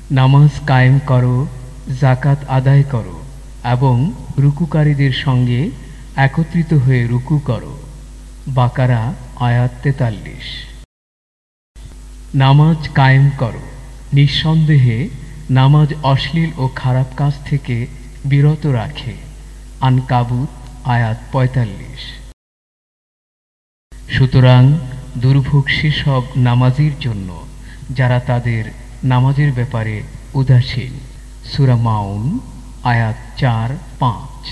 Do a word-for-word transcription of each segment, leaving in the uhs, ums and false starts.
নামাজ কায়েম করো, যাকাত আদায় করো এবং রুকুকারীদের সঙ্গে একত্রিত হয়ে রুকু করো। বাকারা আয়াত তেতাল্লিশ। নামাজ কায়েম করো। নিঃসন্দেহে নামাজ অশ্লীল ও খারাপ কাজ থেকে বিরত রাখে। আনকাবুত আয়াত পঁয়তাল্লিশ। সুতরাং দুর্ভোগ সেসব নামাজীর জন্য যারা তাদের নামাজের ব্যাপারে উদাসীন। সূরা মাউন আয়াত চার পাঁচ।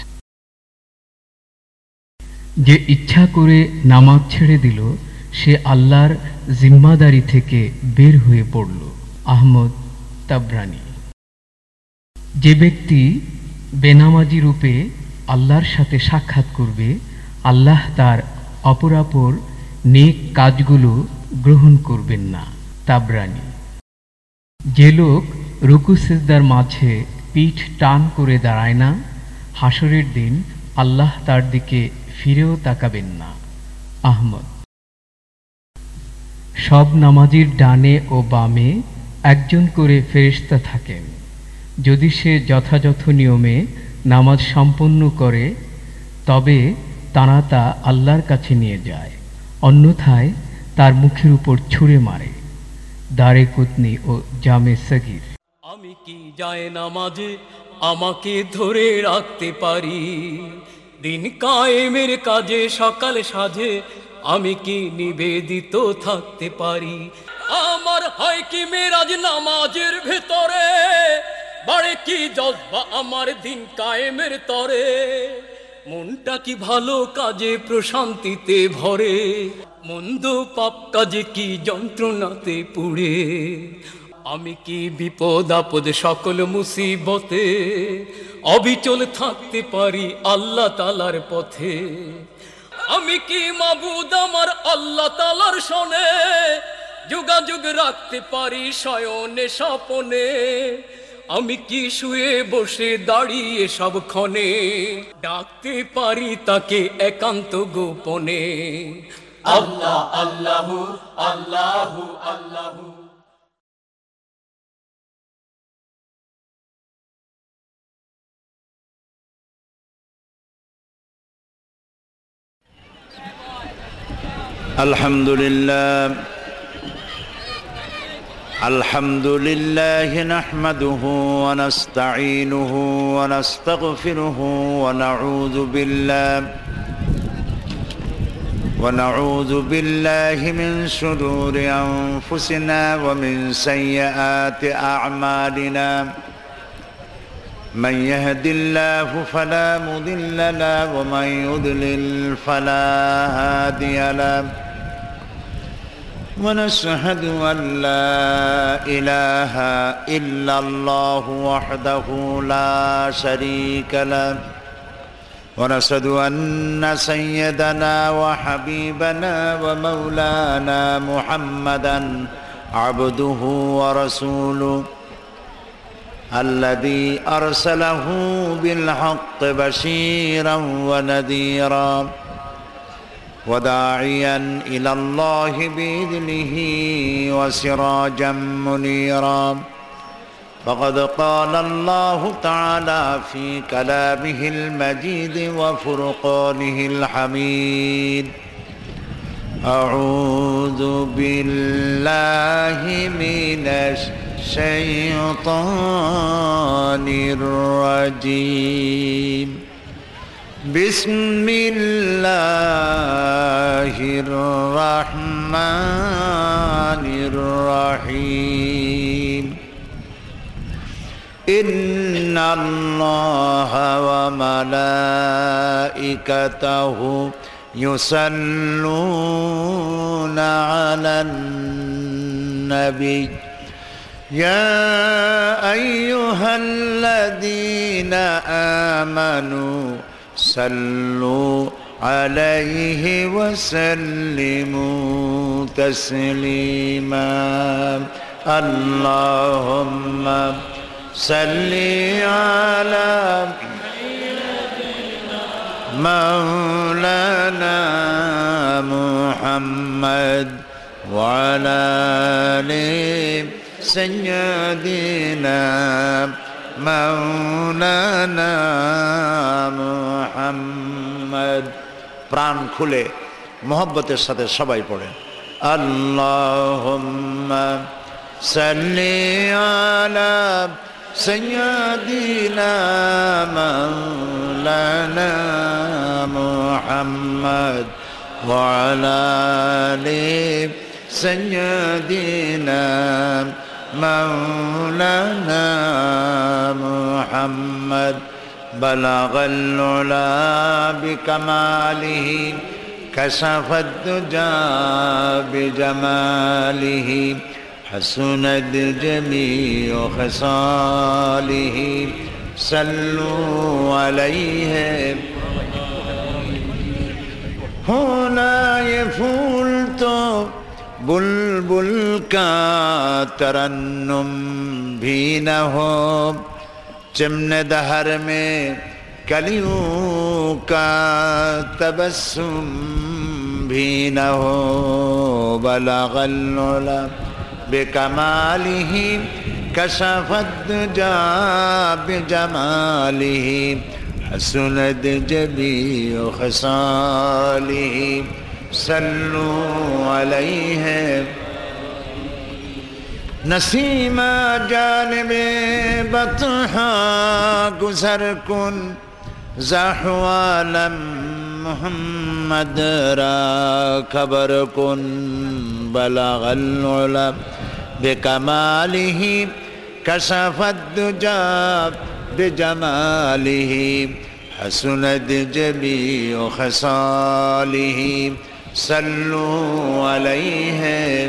যে ইচ্ছা করে নামাজ ছেড়ে দিল সে আল্লাহর জিম্মাদারি থেকে বের হয়ে পড়ল। আহমদ তাবরানী। যে ব্যক্তি বেনামাজি রূপে আল্লাহর সাথে সাক্ষাৎ করবে, আল্লাহ তার অপরাপর নেক কাজগুলো গ্রহণ করবেন না। তাবরানী। যে লোক রুকু সিজদার মাঝে পিঠ টান করে দাঁড়ায় না, হাসরের দিন আল্লাহ তার দিকে ফিরেও তাকাবেন না। আহমদ। সব নামাজির ডানে ও বামে একজন করে ফেরেশতা থাকেন। যদি সে যথাযথ নিয়মে নামাজ সম্পন্ন করে তবে তারা তা আল্লাহর কাছে নিয়ে যায়, অন্যথায় তার মুখের উপর ছুঁড়ে মারে। দারে কুতনি ও জামে সগীর। আমি কি যায় নামাজে আমাকে ধরে রাখতে পারি, দিন কায়েমের কাজে সকাল সাজে আমি কি নিবেদিত থাকতে পারি। আমার হয় কি মেরাজ নামাজের ভেতরে, বাড়ে কি জজবা আমার দিন কায়েমের তরে, মনটা কি ভালো কাজে প্রশান্তিতে ভরে, মন্দ পাপ কাজে কি যন্ত্রণাতে পুড়ে। আমি কি বিপদ আপদ সকল মুসিবতে অবিচল থাকতে পারি আল্লাহ তাআলার পথে। আমি কি মাবুদ আমার আল্লাহ তাআলার শোনে যোগাযোগ রাখতে পারি শয়নে স্বপনে। আমি কি শুয়ে বসে দাঁড়িয়ে সবক্ষণে ডাকতে পারি তাকে একান্ত গোপনে। আল্লাহ আল্লাহু আল্লাহু আল্লাহু। আলহামদুলিল্লাহ আলহামদুলিল্লাহ নাহমাদুহু ওয়া নাস্তাঈনুহু ওয়া নাস্তাগফিরুহু ওয়া নাউযু বিল্লাহ ওয়া নাউযু বিল্লাহি মিন শুরুরি আনফুসিনা ওয়া মিন সাইয়্যাতি আ'মালিনা। من يهد الله فلا مضل له ومن يضلل فلا هادي له ونشهد أن لا إله إلا الله وحده لا شريك له ونشهد أن سيدنا وحبيبنا ومولانا محمدا عبده ورسوله الذي أرسله بالحق بشيرا ونذيرا وداعيا إلى الله بإذنه وسراجا منيرا. فقد قال الله تعالى في كلامه المجيد وفرقانه الحميد: أعوذ بالله من الشيطان الرجيم. بسم الله الرحمن الرحيم. إن الله وملائكته يصلون على النبي يا أيها الذين آمنوا صلوا عليه وسلموا تسليما. اللهم صل على مولانا محمد وعلى آل سيدنا مولانا محمد প্রাণ খুলে মোহব্বতের সাথে সবাই পড়েন আল্লাহুম্মা সাল্লি আলা সাইয়্যিদিনা মাওলানা মুহাম্মদ ওয়া আলা আলি সাইয়্যিদিনা মাওলানা মুহাম্মদ বালাগাল উলা বিকামালিহি কাশাফাদ দুজা বিজামালিহি حسنت جميع خصاله صلوا عليه ہونا یہ پھول تو بلبل کا ترنم بھی نہ ہو چمن دہر میں کلیوں کا تبسم بھی نہ ہو بلغ العلا بکمالہ کشف الدجا بجمالہ حسنت جمیع خصالہ صلوا علیہ نسیم جانب بطحا گزر کن زحوالا محمد را خبر کن بلغ العلا بکمالہ کشف الدجا بجمالہ حسنت جمیع خصالہ صلوا علیہ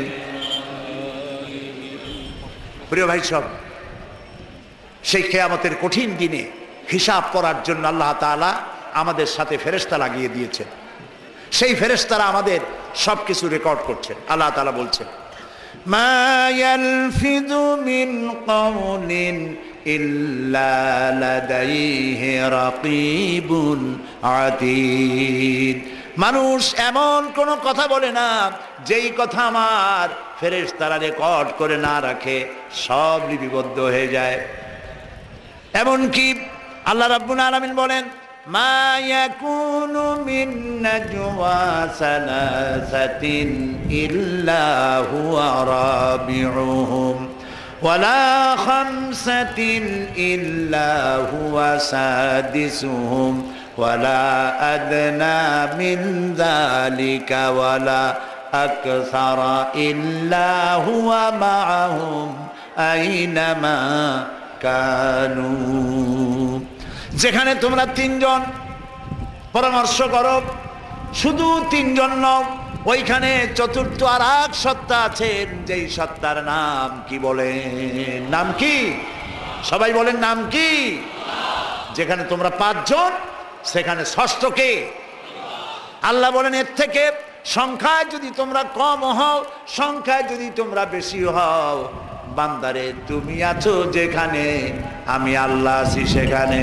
প্রিয় ভাই সব সেই কিয়ামতের কঠিন দিনে হিসাব করার জন্য আল্লাহ তাআলা আমাদের সাথে ফেরেশতা লাগিয়ে দিয়েছেন সেই ফেরেশতারা আমাদের সবকিছু রেকর্ড করছে আল্লাহ তাআলা বলছেন মা ইয়ালফিযু মিন কাউলিন ইল্লা লাদাইহি রাকীবুন আতীদ মানুষ এমন কোন কথা বলে না যেই কথা আমার ফেরেশতারা রেকর্ড করে না রাখে সব লিপিবদ্ধ হয়ে যায় এমন কি আল্লাহ রাব্বুল আলামিন বলেন মা ইয়াকুনু মিন নাজওয়া সালাসাতিন ইল্লা হুয়া রাবিউহুম ওয়ালা খামসাতিন ইল্লা হুয়া সাদিসুহুম ওয়ালা আদনা মিন যালিকা ওয়ালা আকসারা ইল্লা হুয়া মাআহুম আইনামা কানু যেখানে তোমরা তিনজন পরামর্শ করো শুধু তিনজন নও ওইখানে চতুর্থ আর এক সত্তা আছেন যেই সত্তার নাম কি বলেন নাম কি সবাই বলেন নাম কি যেখানে তোমরা পাঁচজন সেখানে ষষ্ঠ কে আল্লাহ বলেন এর থেকে সংখ্যায় যদি তোমরা কম হও সংখ্যায় যদি তোমরা বেশি হও বান্দারে তুমি আছো যেখানে আমি আল্লাহ আছি সেখানে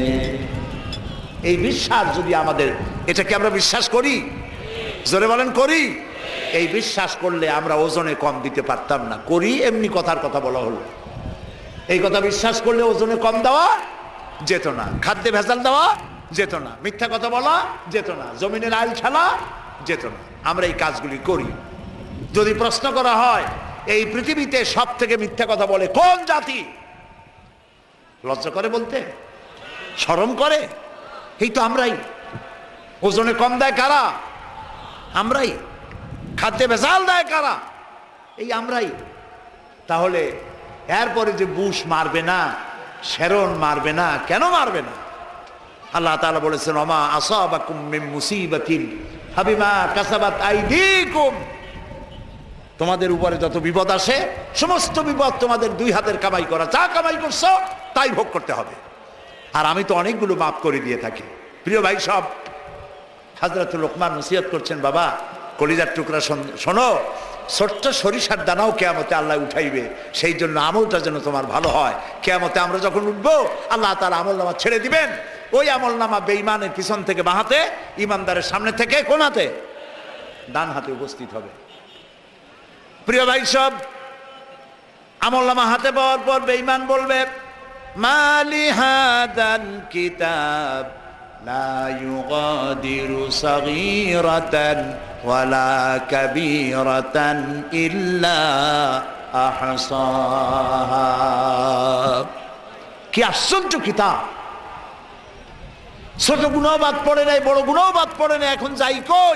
এই বিশ্বাস যদি আমাদের এটা কি আমরা বিশ্বাস করি জোরে বলেন করি এই বিশ্বাস করলে আমরা ওজনে কম দিতে পারতাম না করি এমনি কথার কথা বলা হলো এই কথা বিশ্বাস করলে ওজনে কম দেওয়া যেত না খাদ্যে ভেজাল দেওয়া যেত না মিথ্যা কথা বলা যেত না জমিনের আইল খেলা যেত না আমরা এই কাজগুলি করি যদি প্রশ্ন করা হয় এই পৃথিবীতে সব থেকে মিথ্যা কথা বলে কোন জাতি লজ্জা করে বলতে শরম করে এই তো আমরাই ওজনে কম দেয় কারা আমরাই খাদ্যে ভেজাল দেয় কারা এই আমরাই তাহলে এরপরে যে বুশ মারবে না শেরন মারবে না কেন মারবে না আল্লাহ তাআলা বলেছেন ওমা আসাবাকুম মিন মুসিবাতিন ফাবিমা কাসাবাত আইদিকুম তোমাদের উপরে যত বিপদ আসে সমস্ত বিপদ তোমাদের দুই হাতের কামাই করা যা কামাই করছো তাই ভোগ করতে হবে আর আমি তো অনেকগুলো মাফ করে দিয়ে থাকি প্রিয় ভাই সব হযরত লোকমান নসিহত করছেন বাবা কলিজার টুকরা শোনো ছোট্ট সরিষার দানাও কিয়ামতে আল্লাহ উঠাইবে সেই জন্য আমলটা যেন তোমার ভালো হয় কিয়ামতে আমরা যখন উঠবো আল্লাহ তাআলা আমলনামা ছেড়ে দিবেন ওই আমলনামা বেঈমানের পিছন থেকে বাঁ হাতে ইমানদারের সামনে থেকে কোন হাতে ডান হাতে উপস্থিত হবে প্রিয় ভাই সব আমলনামা হাতে পাওয়ার পর বেঈমান বলবে মালি হাদাল কিতাব লা ইউগাদিরু সাগীরাতান ওয়ালা কাবীরাতান ইল্লা আহসাহা। কি আশ্চর্য কিতাব, ছোট গুনাহ বাদ পড়ে নাই, বড় গুনাহ বাদ পড়ে নাই, এখন যাই কই?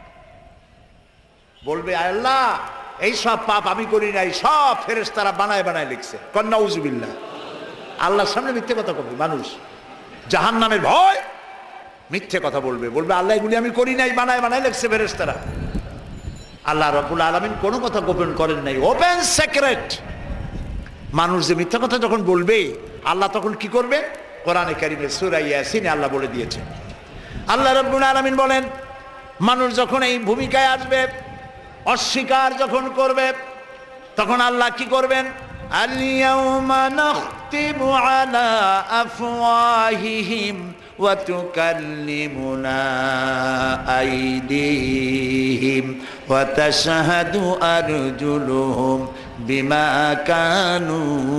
বলবে আল্লাহ এই সব পাপ আমি করি নাই, সব ফেরেশতারা বানায় বানায় লিখছে। নাউজুবিল্লাহ। আল্লাহর সামনে মিথ্যে কথা বলবে মানুষ, জাহান্নামের ভয় মিথ্যে কথা বলবে, বলবে আল্লাহ এগুলি আমি করি নাই, বানায় বানায় লিখছে ফেরেশতারা। আল্লাহ রাব্বুল আলামিন কোনো কথা গোপন করেন নাই, ওপেন সিক্রেট। মানুষ যে মিথ্যা কথা যখন বলবে আল্লাহ তখন কি করবে? কোরআনে কারীমে সূরা ইয়াসিনে আল্লাহ বলে দিয়েছে। আল্লাহ রাব্বুল আলামিন বলেন মানুষ যখন এই ভূমিকায় আসবে, অস্বীকার যখন করবে, তখন আল্লাহ কি করবেন? আল-ইয়াওমা নাখতিমু আলা আফওয়াহিহিম ওয়া তুকাল্লিমুনা আইদিহিম ওয়া তাশহাদু আরজুলুহুম বিমা কানু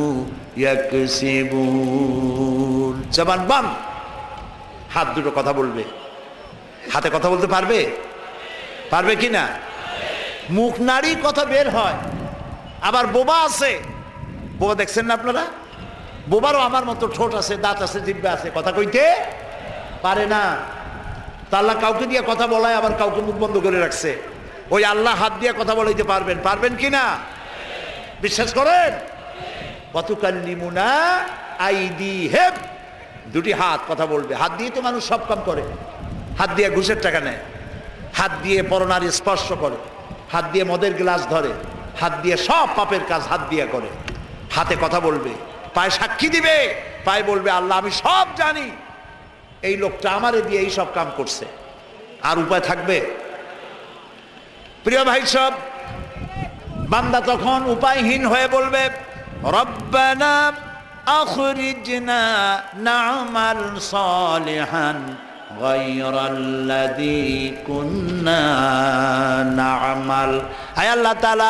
ইয়াকসিবুন। জবান বন্ধ, হাত দুটো কথা বলবে। হাতে কথা বলতে পারবে? পারবে কি না? মুখ নাড়ি কথা বের হয়। আবার বোবা আছে, বোবা দেখছেন না আপনারা? বোবারও আমার মতো ঠোঁট আছে, দাঁত আছে, জিহ্বা আছে, কথা কইতে পারে না। তা আল্লাহ কাউকে দিয়ে কথা বলায়, আবার কাউকে মুখ বন্ধ করে রাখছে। ওই আল্লাহ হাত দিয়ে কথা বলাইতে পারবেন, পারবেন কি না? বিশ্বাস করেন? ওয়াতুকাল্লিমুনা আইদিহিম, দুটি হাত কথা বলবে। হাত দিয়ে তো মানুষ সব কাম করে। হাত দিয়ে ঘুষের টাকা নেয়, হাত দিয়ে পরনারী স্পর্শ করে, হাত দিয়ে মদের গ্লাস ধরে, হাত দিয়ে সব পাপের কাজ হাত দিয়ে করে। হাতে কথা বলবে, পায়ে সাক্ষী দিবে, পায়ে বলবে আল্লাহ আমি সব জানি, এই লোকটা আমারে দিয়ে এই সব কাম করছে। আর উপায় থাকবে? প্রিয় ভাই সব, বান্দা তখন উপায়হীন হয়ে বলবে রব্বানা আখরিজনা না'মাল সালিহান গায়রাল্লাযী কুন্না না'মাল। আয় আল্লাহ তাআলা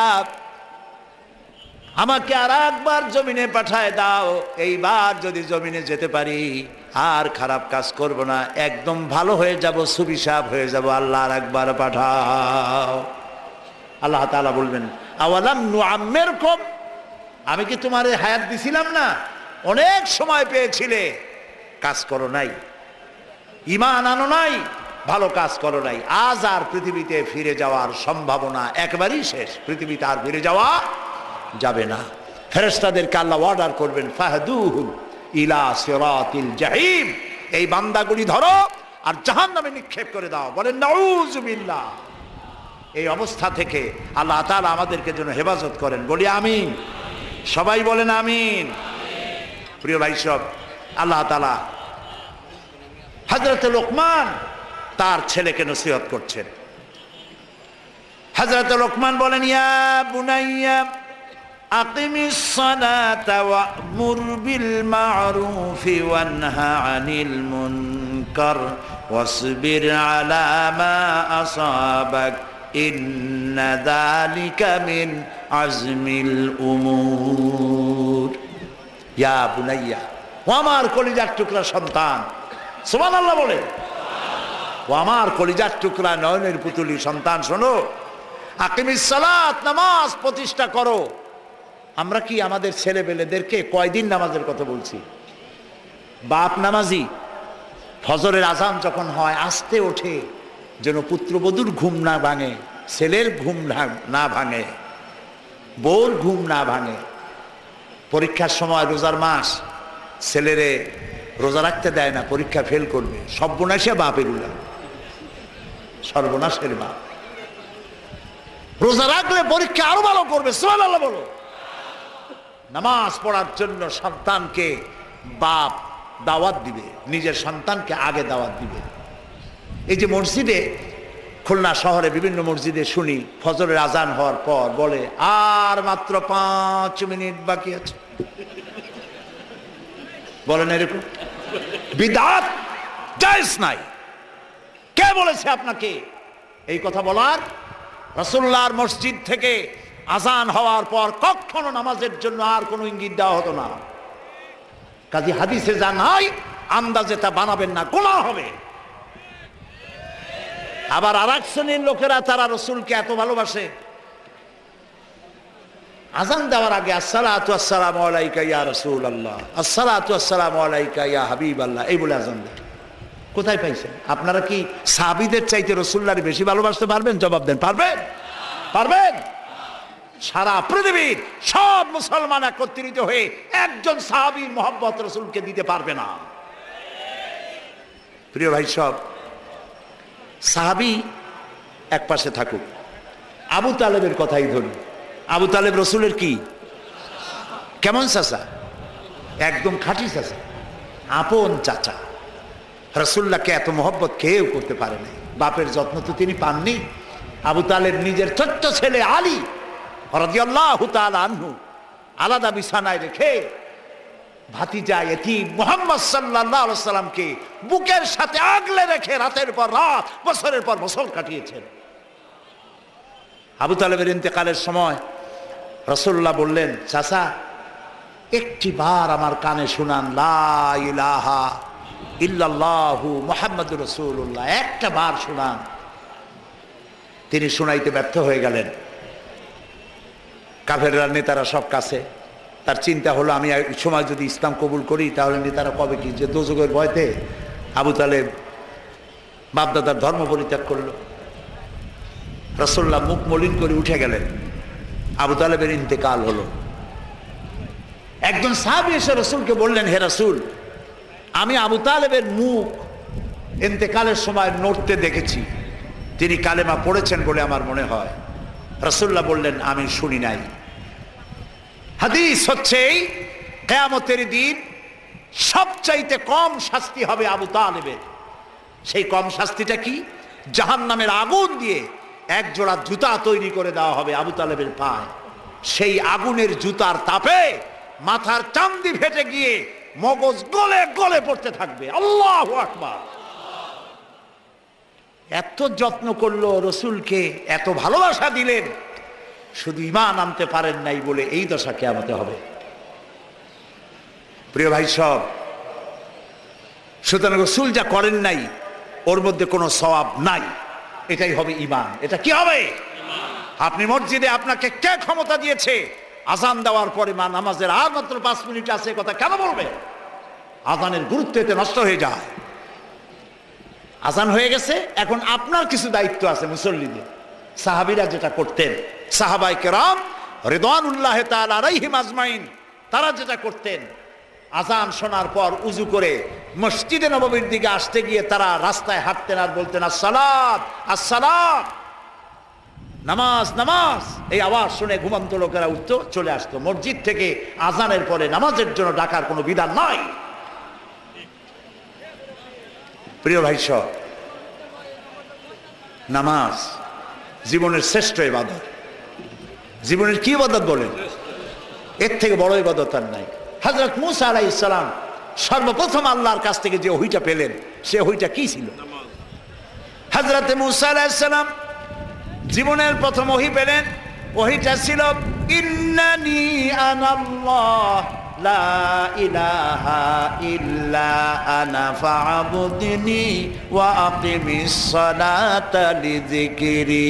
আমাকে আর একবার জমিনে পাঠায় দাও, এইবার যদি জমিনে যেতে পারি আর খারাপ কাজ করব না, একদম ভালো হয়ে যাব, সুবিশাব হয়ে যাব, আল্লাহ আর একবার পাঠাও। আল্লাহ তাআলা বলবেন আওয়ালাম নুআম্মিরকুম, আমি কি তোমারে হায়াত দিছিলাম না? অনেক সময় পেয়েছিলে, কাজ করো নাই, ঈমান আনো নাই, ভালো কাজ করো নাই। আজ আর পৃথিবীতে ফিরে যাওয়ার সম্ভাবনা একেবারেই শেষ, পৃথিবীতে আর ফিরে যাওয়া যাবে না। ফেরেশতাদেরকে আল্লাহ অর্ডার করবেন ফাহদুহুম ইলা সিরাতিল জাহিম, এই বান্দাগুলি ধরো আর জাহান্নামে নিক্ষেপ করে দাও। বলেন নাউযুবিল্লাহ। এই অবস্থা থেকে আল্লাহ তাআলা আমাদেরকে যেন হেফাজত করেন, বলি আমিন। সবাই বলেন আমিন। প্রিয় ভাই সব, আল্লাহ তাআলা হযরত লোকমান তার ছেলেকে নসিহত করছেন। হযরত লোকমান বলেন ইয়া বুনাইয়া আকিমিস সালাতা ওয়া'মুর বিল মা'রুফি ওয়ানহা আনিল মুনকার ওয়াসবির আলা মা আসাবাক ইন্না যালিকা মিন আজমিল উমুর। ইয়া বুনাইয়া, ও আমার কলিজার টুকরা সন্তান, সুবহানাল্লাহ বলে, ও আমার কলিজার টুকরা নয়নের পুতুলি সন্তান, শোনো, আকিমিস সালাত, নামাজ প্রতিষ্ঠা করো। আমরা কি আমাদের ছেলেবেলেদেরকে কয়দিন নামাজের কথা বলছি? বাপ নামাজি, ফজরের আজান যখন হয় আস্তে ওঠে যেন পুত্রবধূর ঘুম না ভাঙে, ছেলের ঘুম না ভাঙে, বউর ঘুম না ভাঙে। পরীক্ষার সময় রোজার মাস, ছেলেরে রোজা রাখতে দেয় না, পরীক্ষা ফেল করবে, সর্বনাশে বাপের উল্লা, সর্বনাশের বাপ। রোজা রাখলে পরীক্ষা আরো ভালো করবে, সুবহানাল্লাহ বলো। নামাজ পড়ার জন্য সন্তানকে বাপ দাওয়াত দিবে, নিজের সন্তানকে আগে দাওয়াত দিবে। এই যে মসজিদে, খুলনা শহরে বিভিন্ন মসজিদে শুনি ফজরের আজান হওয়ার পর বলে আর মাত্র পাঁচ মিনিট বাকি আছে। বলেন এরকম বিদআত জায়েজ নাই। কে বলেছে আপনাকে এই কথা বলার? রাসূলুল্লাহর মসজিদ থেকে আজান হওয়ার পর কখনো নামাজের জন্য আর কোনো ইঙ্গিত দেওয়া হতো না। কাজী হাদিসে যা নাই আন্দাজে তা বানাবেন না, গুনাহ হবে। আবার আর এক শ্রেণীর লোকেরা তারা রসুলকে এত ভালোবাসে, আজান দেওয়ার আগে আসসালাতু আসসালামু আলাইকা ইয়া রাসূলুল্লাহ, আসসালাতু আসসালামু আলাইকা ইয়া হাবিবাল্লাহ এই বলে আজান দেয়। কোথায় পাইছেন? আপনারা কি সাহাবীদের চাইতে রাসূলুল্লাহকে বেশি ভালোবাসতে পারবেন? জবাব দেন, পারবেন? পারবেন? সারা পৃথিবীর সব মুসলমান একত্রিত হয়ে একজন সাহাবীর মহব্বত রাসূলকে দিতে পারবে না। প্রিয় ভাই সব, সাহাবী এক পাশে থাকুক, আবু তালেবের কথাই ধরি। আবু তালেব রসুলের কি কেমন চাচা? একদম খাঁটি চাচা, আপন চাচা। রসুল্লাহকে এত মহব্বত কেউ করতে পারে নাই। বাপের যত্ন তো তিনি পাননি। আবু তালেব নিজের ছোট্ট ছেলে আলী রাদিয়াল্লাহু তাআলা আনহু আলাদা বিছানায় রেখে ভাতিজা এতিম মুহাম্মদ সাল্লাল্লাহু আলাইহি সাল্লামকে বুকের সাথে আগলে রেখে রাতের পর রাত, বছরের পর বছর কাটিয়েছেন। আবু তালেবের ইন্তেকালের সময় রাসূলুল্লাহ বললেন, চাচা একটি বার আমার কানে শুনান লা ইলাহা ইল্লাল্লাহু মুহাম্মাদুর রাসূলুল্লাহ, একটা বার শুনান। তিনি শুনাইতে ব্যর্থ হয়ে গেলেন। কাফেররা নেতারা সব কাছে, তার চিন্তা হলো আমি এই সময় যদি ইসলাম কবুল করি তাহলে নেতারা কবে কি যে দোজখের ভয়তে আবু তালেব বাপদাদার ধর্ম পরিত্যাগ করলো। রাসূলুল্লাহ মুখ মলিন করে উঠে গেলেন। আবু তালেবের ইন্তেকাল হলো। একজন সাহাবী এসে রাসূলকে বললেন, হে রাসূল, আমি আবু তালেবের মুখ ইন্তেকালের সময় নড়তে দেখেছি, তিনি কালেমা পড়েছেন বলে আমার মনে হয়। রাসূলুল্লাহ বললেন, আমি শুনি নাই। হাদিস হচ্ছে কিয়ামতের দিন সবচাইতে কম শাস্তি হবে আবু তালেবের। সেই কম শাস্তিটা কি? জাহান্নামের আগুন দিয়ে এক জোড়া জুতা তৈরি করে দেওয়া হবে আবু তালেবের পায়ে। সেই আগুনের জুতার তাপে মাথার চান্দি ফেটে গিয়ে মগজ গলে গলে পড়তে থাকবে। আল্লাহু আকবার। এত যত্ন করলো রসুলকে, এত ভালোবাসা দিলেন, শুধু ঈমান আনতে পারেন নাই বলে এই দশা কিয়ামতে হবে। প্রিয় ভাই সব, সুতরাং রসুল যা করেন নাই ওর মধ্যে কোনো সওয়াব নাই, এটাই হবে ঈমান। এটা কি হবে? আপনি মসজিদে আপনাকে কে ক্ষমতা দিয়েছে আজান দেওয়ার পরে মা নামাজের আর মাত্র পাঁচ মিনিট আছে কথা কেন বলবে? আজানের গুরুত্ব এতে নষ্ট হয়ে যায়। আজান হয়ে গেছে, এখন আপনার কিছু দায়িত্ব আছে মুসল্লিদের। সাহাবীরা যেটা করতেন, সাহাবায়ে কেরাম রিদওয়ানুল্লাহি তাআলা আলাইহিম আজমাইন, তারা যেটা করতেন, আজান শোনার পর উজু করে মসজিদে নববীর দিকে আসতে গিয়ে তারা রাস্তায় হাঁটতেন আর বলতেন আসসালাত আসসালাত, নামাজ নামাজ। এই আওয়াজ শুনে ঘুমন্ত লোকেরা উঠতো, চলে আসতো। মসজিদ থেকে আজানের পরে নামাজের জন্য ডাকার কোনো বিধান নাই। প্রিয় ভাই সব, নামাজ জীবনের শ্রেষ্ঠ ইবাদত। জীবনের কি ইবাদত বলেন? এর থেকে বড় ইবাদত আর নাই। হযরত মুসা আলাইহিস সালাম সর্বপ্রথম আল্লাহর কাছ থেকে যে ওহীটা পেলেন, সে ওহীটা কি ছিল? হযরত মুসা আলাইহিস সালাম জীবনের প্রথম ওহী পেলেন, ওহীটা ছিল ইন্নানি আনাল্লাহ লা ইলাহা ইল্লা আনা ফা'বুদনি ওয়া আকিমিস সালাতা লিযিকরি।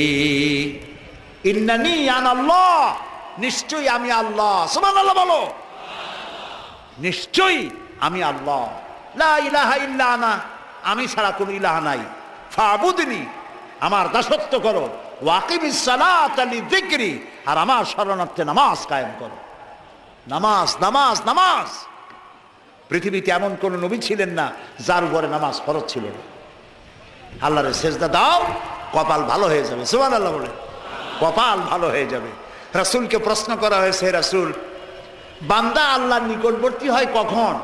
ইন্নানি আনাল্লাহ, নিশ্চয়ই আমি আল্লাহ। সুবহানাল্লাহ বলো। নিশ্চয়ই আমি আল্লাহ। লা ইলাহা ইল্লা আনা, আমি ছাড়া কোনো ইলাহ নাই। ফা'বুদনি, আমার দাসত্ব করো। ওয়া আকিমিস সালাতা লিযিকরি, আর আমার শরণার্থে নামাজ কায়েম করো। নামাজ নামাজ নামাজ। পৃথিবীতে এমন কোন নবী ছিলেন না যার উপরে নামাজ ফরজ ছিল না। আল্লাহরে সেজদা দাও, কপাল ভালো হয়ে যাবে। সুবহানাল্লাহ বলে, কপাল ভালো হয়ে যাবে। রাসূলকে প্রশ্ন করা হয়েছে, রাসূল, বান্দা আল্লাহর নিকটবর্তী হয় কখন?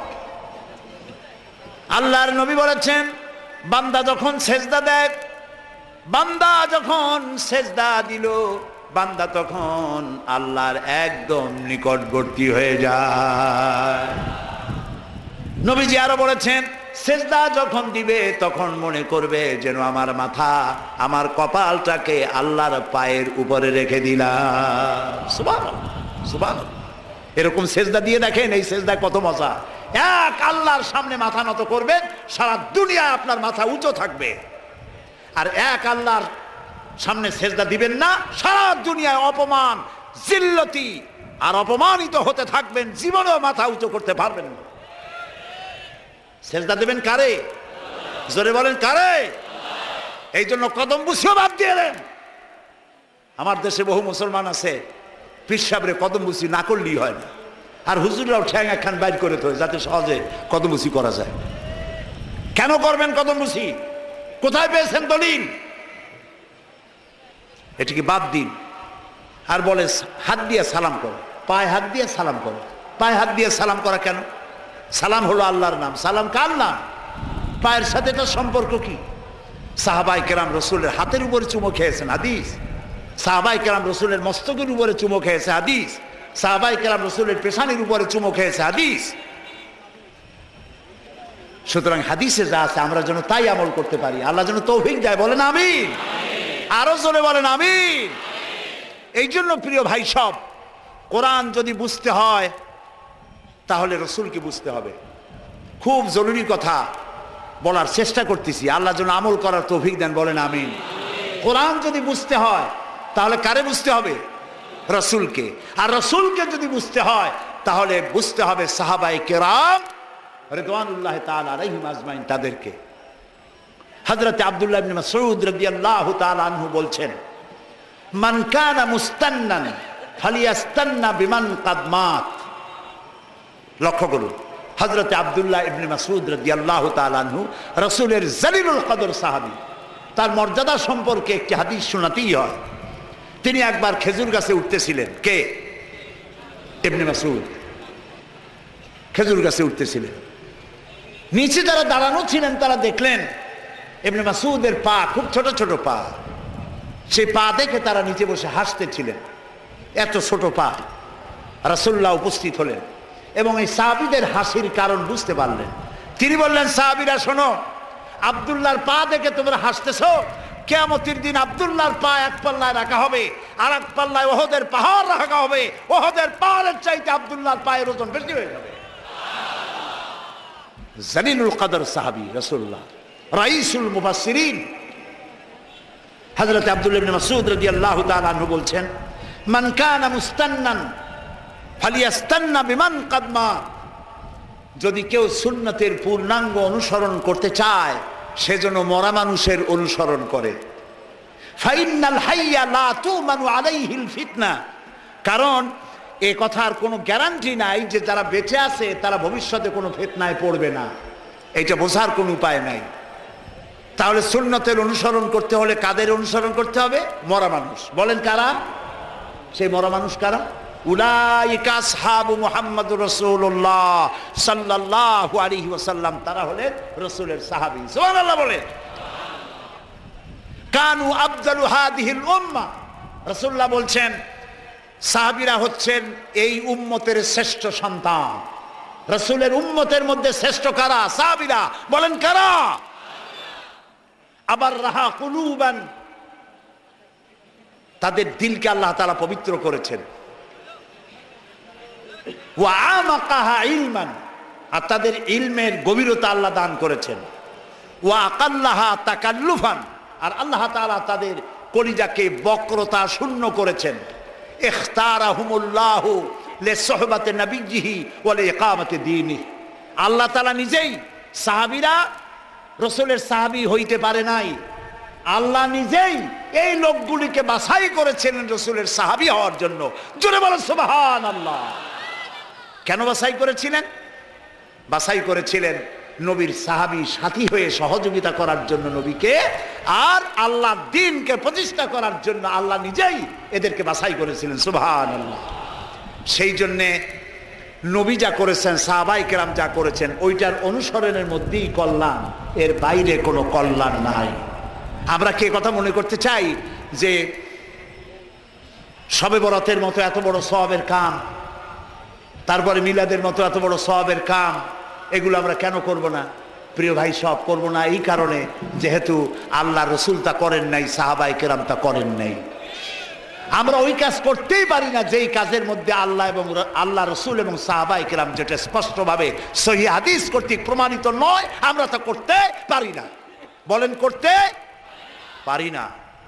আল্লাহর নবী বলেছেন, বান্দা যখন সেজদা দেয়। বান্দা যখন সেজদা দিল, বান্দা তখন আল্লাহর একদম নিকটবর্তী হয়ে যায়। নবীজি আরো বলেছেন, সেজদা যখন দিবে তখন মনে করবে যেন আমার মাথা, আমার কপালটাকে আল্লাহর পায়ের উপরে রেখে দিলাম। সুবহানাল্লাহ, সুবহানাল্লাহ। এরকম সেজদা দিয়ে দেখেন, এই সেজদা কত মজা। এক আল্লাহর সামনে মাথা নত করবেন, সারা দুনিয়ায় আপনার মাথা উঁচু থাকবে। আর এক আল্লাহর সামনে সেজদা দিবেন না, সারা দুনিয়ায় অপমান, জিল্লতি আর অপমানিত হতে থাকবেন, জীবনেও মাথা উঁচু করতে পারবেন না। সেজদা দেবেন কারে? জোরে বলেন কারে? এই জন্য কদম বুসিও বাদ দিয়ে দেন। আমার দেশে বহু মুসলমান আছে, পীর সাহেবরে কদম বুসি না করলেই হয় না, আর হুজুররাও ঠ্যাং একখান বাইর করে তো যাতে সহজে কদম বুসি করা যায়। কেন করবেন কদম বুসি? কোথায় পেয়েছেন দলিল? এটিকে বাদ দিন। আর বলে হাত দিয়ে সালাম করো, পায়ে হাত দিয়ে সালাম করো। পায়ে হাত দিয়ে সালাম করা কেন? সালাম হলো আল্লাহর নাম, সালাম কার নাম? পায়ের সাথে এটার সম্পর্ক কি? সাহাবায়ে কেরাম রসুলের হাতের উপরে চুমো খেয়েছেন, হাদিস। সাহাবায়ে কেরাম রসুলের মস্তকের উপরে চুমো খেয়েছে, হাদিস। সাহাবায়ে কেরাম রসুলের পেশানির উপরে চুমো খেয়েছে, হাদিস। সুতরাং হাদিসে যা আছে আমরা যেন তাই আমল করতে পারি, আল্লাহ যেন তৌফিক দেয়। বলেন আমিন। আরো জোরে বলেন আমিন। এই জন্য প্রিয় ভাই সব, কোরআন যদি বুঝতে হয় তাহলে রসুলকে বুঝতে হবে। খুব জরুরি কথা বলার চেষ্টা করতেছি, আল্লাহ যেন আমল করার তৌফিক দেন। বলেন আমিন। কোরআন যদি বুঝতে হয় তাহলে কারে বুঝতে হবে? রসুলকে। আর রসুলকে যদি বুঝতে হয় তাহলে বুঝতে হবে সাহাবায়ে কেরাম রিদওয়ানুল্লাহ তাআলা আলাইহিম আজমাইন, তাদেরকে। হযরত আব্দুল্লাহ ইবনে মাসউদ রাদিয়াল্লাহু তাআলা আনহু বলছেন, মান কানা মুস্তান্নান ফালিয়াস্তান্না বিমান কাদ মাত। লক্ষ্য করুন, হযরত আব্দুল্লাহ ইবনে মাসউদ রাদিয়াল্লাহু তাআলা আনহু রাসূলের জলিলুল কদর সাহাবী, তার মর্যাদা সম্পর্কে একটি হাদিস শোনাতেই হয়। তিনি একবার খেজুর গাছে উঠতেছিলেন। কে? ইবনে মাসউদ খেজুর গাছে উঠতেছিলেন। নিচে যারা দাঁড়ানো ছিলেন তারা দেখলেন ইবনে মাসউদের পা খুব ছোট ছোট পা। সেই পা দেখে তারা নিচে বসে হাসতেছিলেন, এত ছোট পা। রাসূলুল্লাহ উপস্থিত হলেন এবং এই সাহাবীদের হাসির কারণ বুঝতে পারলেন। তিনি বললেন, সাহাবীরা শোনো, আব্দুল্লাহর পা দেখে তোমরা হাসতেছো, কিয়ামতের দিন আব্দুল্লাহর পা এক পাল্লায় রাখা হবে, আর এক পাল্লায় ওহদের পাহাড় রাখা হবে। ওহদের পাহাড়ের চাইতে আব্দুল্লাহর পায়ের ওজন বেশি হয়ে যাবে। জলিলুল কদর সাহাবী রাসূলুল্লাহ, রাইসুল মুফাসসিরিন হযরত আব্দুল্লাহ ইবনে মাসউদ রাদিয়াল্লাহু তাআলা আনহু বলছেন, মান কানা মুস্তান্নান ফালিয়াস্তান্না বিমান কাদ মাত। যদি কেউ সুন্নতের পূর্ণাঙ্গ অনুসরণ করতে চায় সেজন্য মরা মানুষের অনুসরণ করে। ফাইন্নাল হাইয়া লা তুমানু আলাইহিল ফিতনা। কারণ এ কথার কোনো গ্যারান্টি নাই যে যারা বেঁচে আছে তারা ভবিষ্যতে কোনো ফিতনায় পড়বে না, এটা বোঝার কোনো উপায় নাই। তাহলে সুন্নতের অনুসরণ করতে হলে কাদের অনুসরণ করতে হবে? মরা মানুষ। বলেন কারা? সেই মরা মানুষ কারা? উলাইকা আসহাবু মুহাম্মাদুর রাসূলুল্লাহ সাল্লাল্লাহু আলাইহি ওয়াসাল্লাম, তারা হলেন রাসূলের সাহাবী। সুবহানাল্লাহ বলেন। কানু আফদালু হাদিহিল উম্মাহ। রাসূলুল্লাহ বলছেন সাহাবীরা হচ্ছেন এই উম্মতের শ্রেষ্ঠ সন্তান। রাসূলের উম্মতের মধ্যে শ্রেষ্ঠ কারা? সাহাবীরা। বলেন কারা? আবার রাহা কুলুবান, তাদের দিলকে আল্লাহ তাআলা পবিত্র করেছেন। ওয়া আমাকাহা ইলমান, আর তাদের ইলমের গভীরতা আল্লাহ দান করেছেন। ওয়া আকাল্লাহা তাকাল্লুফান, আর আল্লাহ তাআলা তাদের কলিজাকে বক্রতা শূন্য করেছেন। ইখতারাহুমুল্লাহু লিসহবাতি নবিয়্যিহি ওয়া লিইকামাতি দীনিহি। আল্লাহ তাআলা নিজেই, সাহাবীরা রাসূলের সাহাবী হইতে পারে নাই, আল্লাহ নিজেই এই লোকগুলিকে বাছাই করেছিলেন রাসূলের সাহাবী হওয়ার জন্য। জোরে বলেন সুবহানাল্লাহ। কেন বাছাই করেছিলেন? বাছাই করেছিলেন নবীর সাহাবী সাথী হয়ে সহযোগিতা করার জন্য নবীকে, আর আল্লাহর দ্বীনকে প্রতিষ্ঠা করার জন্য আল্লাহ নিজেই এদেরকে বাছাই করেছিলেন। সুবহানাল্লাহ। সেই জন্যে নবী যা করেছেন, সাহাবায়ে কেরাম যা করেছেন, ওইটার অনুসরণের মধ্যেই কল্যাণ, এর বাইরে কোনো কল্যাণ নাই। আমরা কি কথা মনে করতে চাই যে শবে বরাতের মতো এত বড় সওয়াবের কাম, তারপরে মিলাদের মতো এত বড় সওয়াবের কাম, এগুলো আমরা কেন করব না? প্রিয় ভাই সব করবো না এই কারণে যেহেতু আল্লাহ রসুল তা করেন নাই, সাহাবায়ে কেরাম তা করেন নাই। আমরা ওই কাজ করতেই পারি না যেই কাজের মধ্যে আল্লাহ এবং আল্লাহ রসুল এবং সাহাবায়ে কেরাম যেটা স্পষ্টভাবে সহিহ হাদিস কর্তৃক প্রমাণিত নয়, আমরা তা করতে পারি না। বলেন করতে পারি না।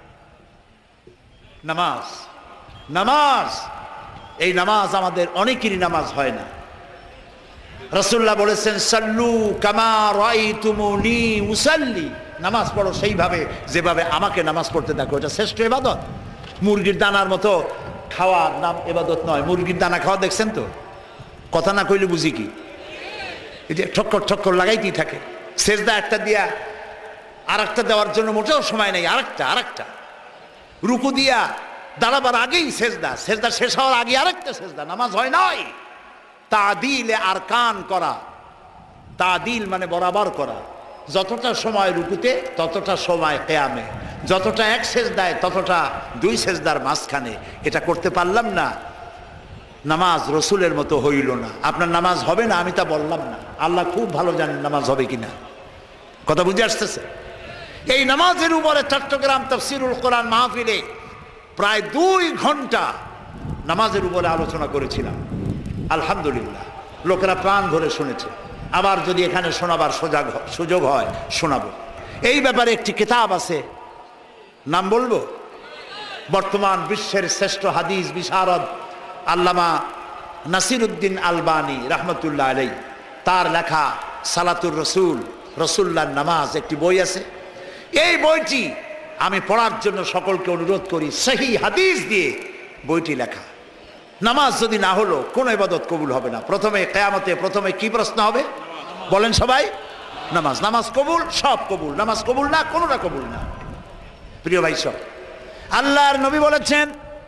নামাজ নামাজ এই নামাজ আমাদের অনেকেরই নামাজ হয় না। রাসূলুল্লাহ বলেছেন সাল্লু কামা রাআইতুমুনি উসাল্লি, নামাজ পড়ো সেইভাবে যেভাবে আমাকে নামাজ পড়তে দেখো। এটা শ্রেষ্ঠ ইবাদত। মুরগির দানার মতো খাওয়ার নাম ইবাদত নয়। মুরগির দানা খাওয়া দেখছেন তো? কথা না কইলে বুঝি কি? এই যে ঠক্কর ঠক্কর লাগাইতেই থাকে। সেজদা একটা দিয়া আর একটা দেওয়ার জন্য মোটেও সময় নেই। আরেকটা আরেকটা রুকু দিয়া দাঁড়াবার আগেই সেজদা, সেজদা শেষ হওয়ার আগে আরেকটা সেজদা। নামাজ হয় নাই। তাদিলে আরকান করা, তাদিল মানে বরাবর করা। যতটা সময় রুকুতে ততটা সময় কিয়ামে, যতটা এক সেজদায় ততটা দুই সেজদার মাঝখানে। এটা করতে পারলাম না, নামাজ রসুলের মতো হইল না। আপনার নামাজ হবে না আমি তা বললাম না, আল্লাহ খুব ভালো জানেন নামাজ হবে কিনা। কথা বুঝে আসতেছে? এই নামাজের উপরে চট্টগ্রাম তাফসীরুল কোরআন মাহফিলে প্রায় দুই ঘন্টা নামাজের উপরে আলোচনা করেছিলাম। আলহামদুলিল্লাহ, লোকেরা প্রাণ ভরে শুনেছে। আবার যদি এখানে শোনাবার সুযোগ সুযোগ হয় শোনাবো। এই ব্যাপারে একটি কিতাব আছে, নাম বলবো? বর্তমান বিশ্বের শ্রেষ্ঠ হাদিস বিশারদ আল্লামা নাসিরউদ্দিন আলবানী রাহমাতুল্লাহ আলাইহি, তার লেখা সালাতুর রসুল, রসুল্লাহর নামাজ একটি বই আছে। এই বইটি আমি পড়ার জন্য সকলকে অনুরোধ করি। সহিহ হাদিস দিয়ে বইটি লেখা। নামাজ যদি না হলো কোন ইবাদত কবুল হবে না। প্রথমে কিয়ামতে প্রথমে কি প্রশ্ন হবে বলেন সবাই? নামাজ। নামাজ কবুল, সব কবুল। নামাজ কবুল না, কোনটা কবুল না। প্রিয় ভাই সব, আল্লাহর নবী বলেছেন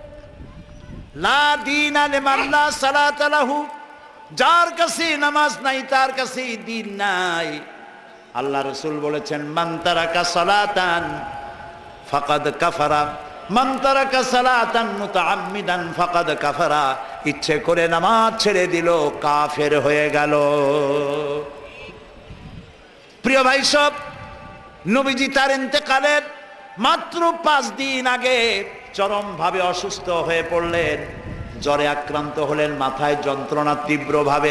লা দীনা লিমান লা সালাতা লাহু, যার কাছে নামাজ নাই তার কাছে দ্বীন নাই। আল্লাহ রাসূল বলেছেন মান তারাকা সালাতান ফাকাদ কাফারা, মান তারাকা সালাতান মুতাআম্মিদান ফাকাদ কাফারা। ইচ্ছে করে নামাজ ছেড়ে দিল কাফের হয়ে গেল। প্রিয় ভাই সব, নবীজি তার ইন্তেকালের মাত্র পাঁচ দিন আগে চরমভাবে অসুস্থ হয়ে পড়লেন, জ্বরে আক্রান্ত হলেন, মাথায় যন্ত্রণা তীব্রভাবে।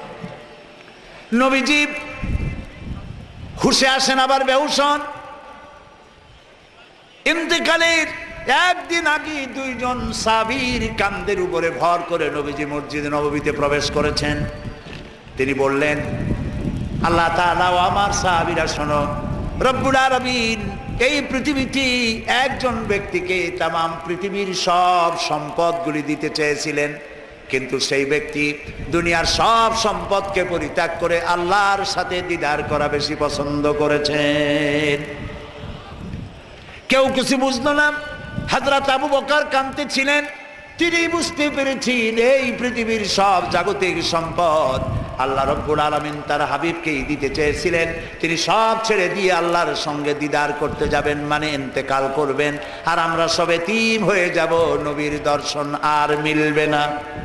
নবীজি হুঁশে আসেন আবার বেহুশ হন। ইন্তেকালের একদিন আগে দুইজন সাহাবীর কাঁধের উপরে ভর করে নবীজি মসজিদে নববীতে প্রবেশ করেছেন। তিনি বললেন আল্লাহ তাআলা ও আমার সাহাবীরা শোনো, রব্বুল আলামিন এই পৃথিবীতে একজন ব্যক্তিকে তামাম পৃথিবীর সব সম্পদগুলি দিতে চেয়েছিলেন, কিন্তু সেই ব্যক্তি দুনিয়ার সব সম্পদকে পরিত্যাগ করে আল্লাহর সাথে দিদার করা বেশি পছন্দ করেছেন। কেউ কিছু বুঝলো না। হযরত আবু বকর কাঁদতে ছিলেন। তিনি বুঝতে পেরেছেন এই পৃথিবীর সব জাগতিক সম্পদ আল্লাহ রব্বুল আলামিন তার হাবিবকেই দিতে চেয়েছিলেন। তিনি সব ছেড়ে দিয়ে আল্লাহর সঙ্গে দিদার করতে যাবেন, মানে ইন্তেকাল করবেন, আর আমরা সব এতিম হয়ে যাব, নবীর দর্শন আর মিলবে না।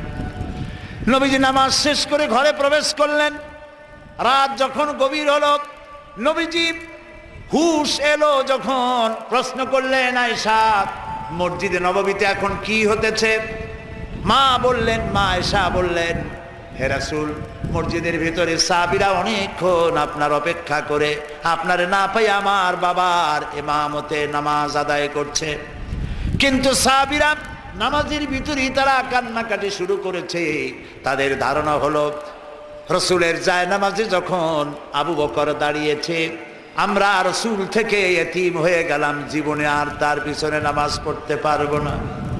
নবীজি নামাজ শেষ করে ঘরে প্রবেশ করলেন। রাত যখন গভীর হলো, নবীজি হুশ এলো যখন প্রশ্ন করলেন আয়েশা, মসজিদে নববীতে এখন কি হতেছে? মা বললেন, মা আয়েশা বললেন, হে রাসূল, মসজিদের ভিতরে সাহাবীরা অনেকক্ষণ আপনার অপেক্ষা করে আপনার না পাই আমার বাবার ইমামতে নামাজ আদায় করছে। কিন্তু সাহাবীরা নামাজের ভিতরেই তারা কান্নাকাটি শুরু করেছে। তাদের ধারণা হলো রসুলের জায়নামাজে যখন আবু বকর দাঁড়িয়েছে, আমরা রসুল থেকে এতিম হয়ে গেলাম, জীবনে আর তার পিছনে নামাজ পড়তে পারবো না।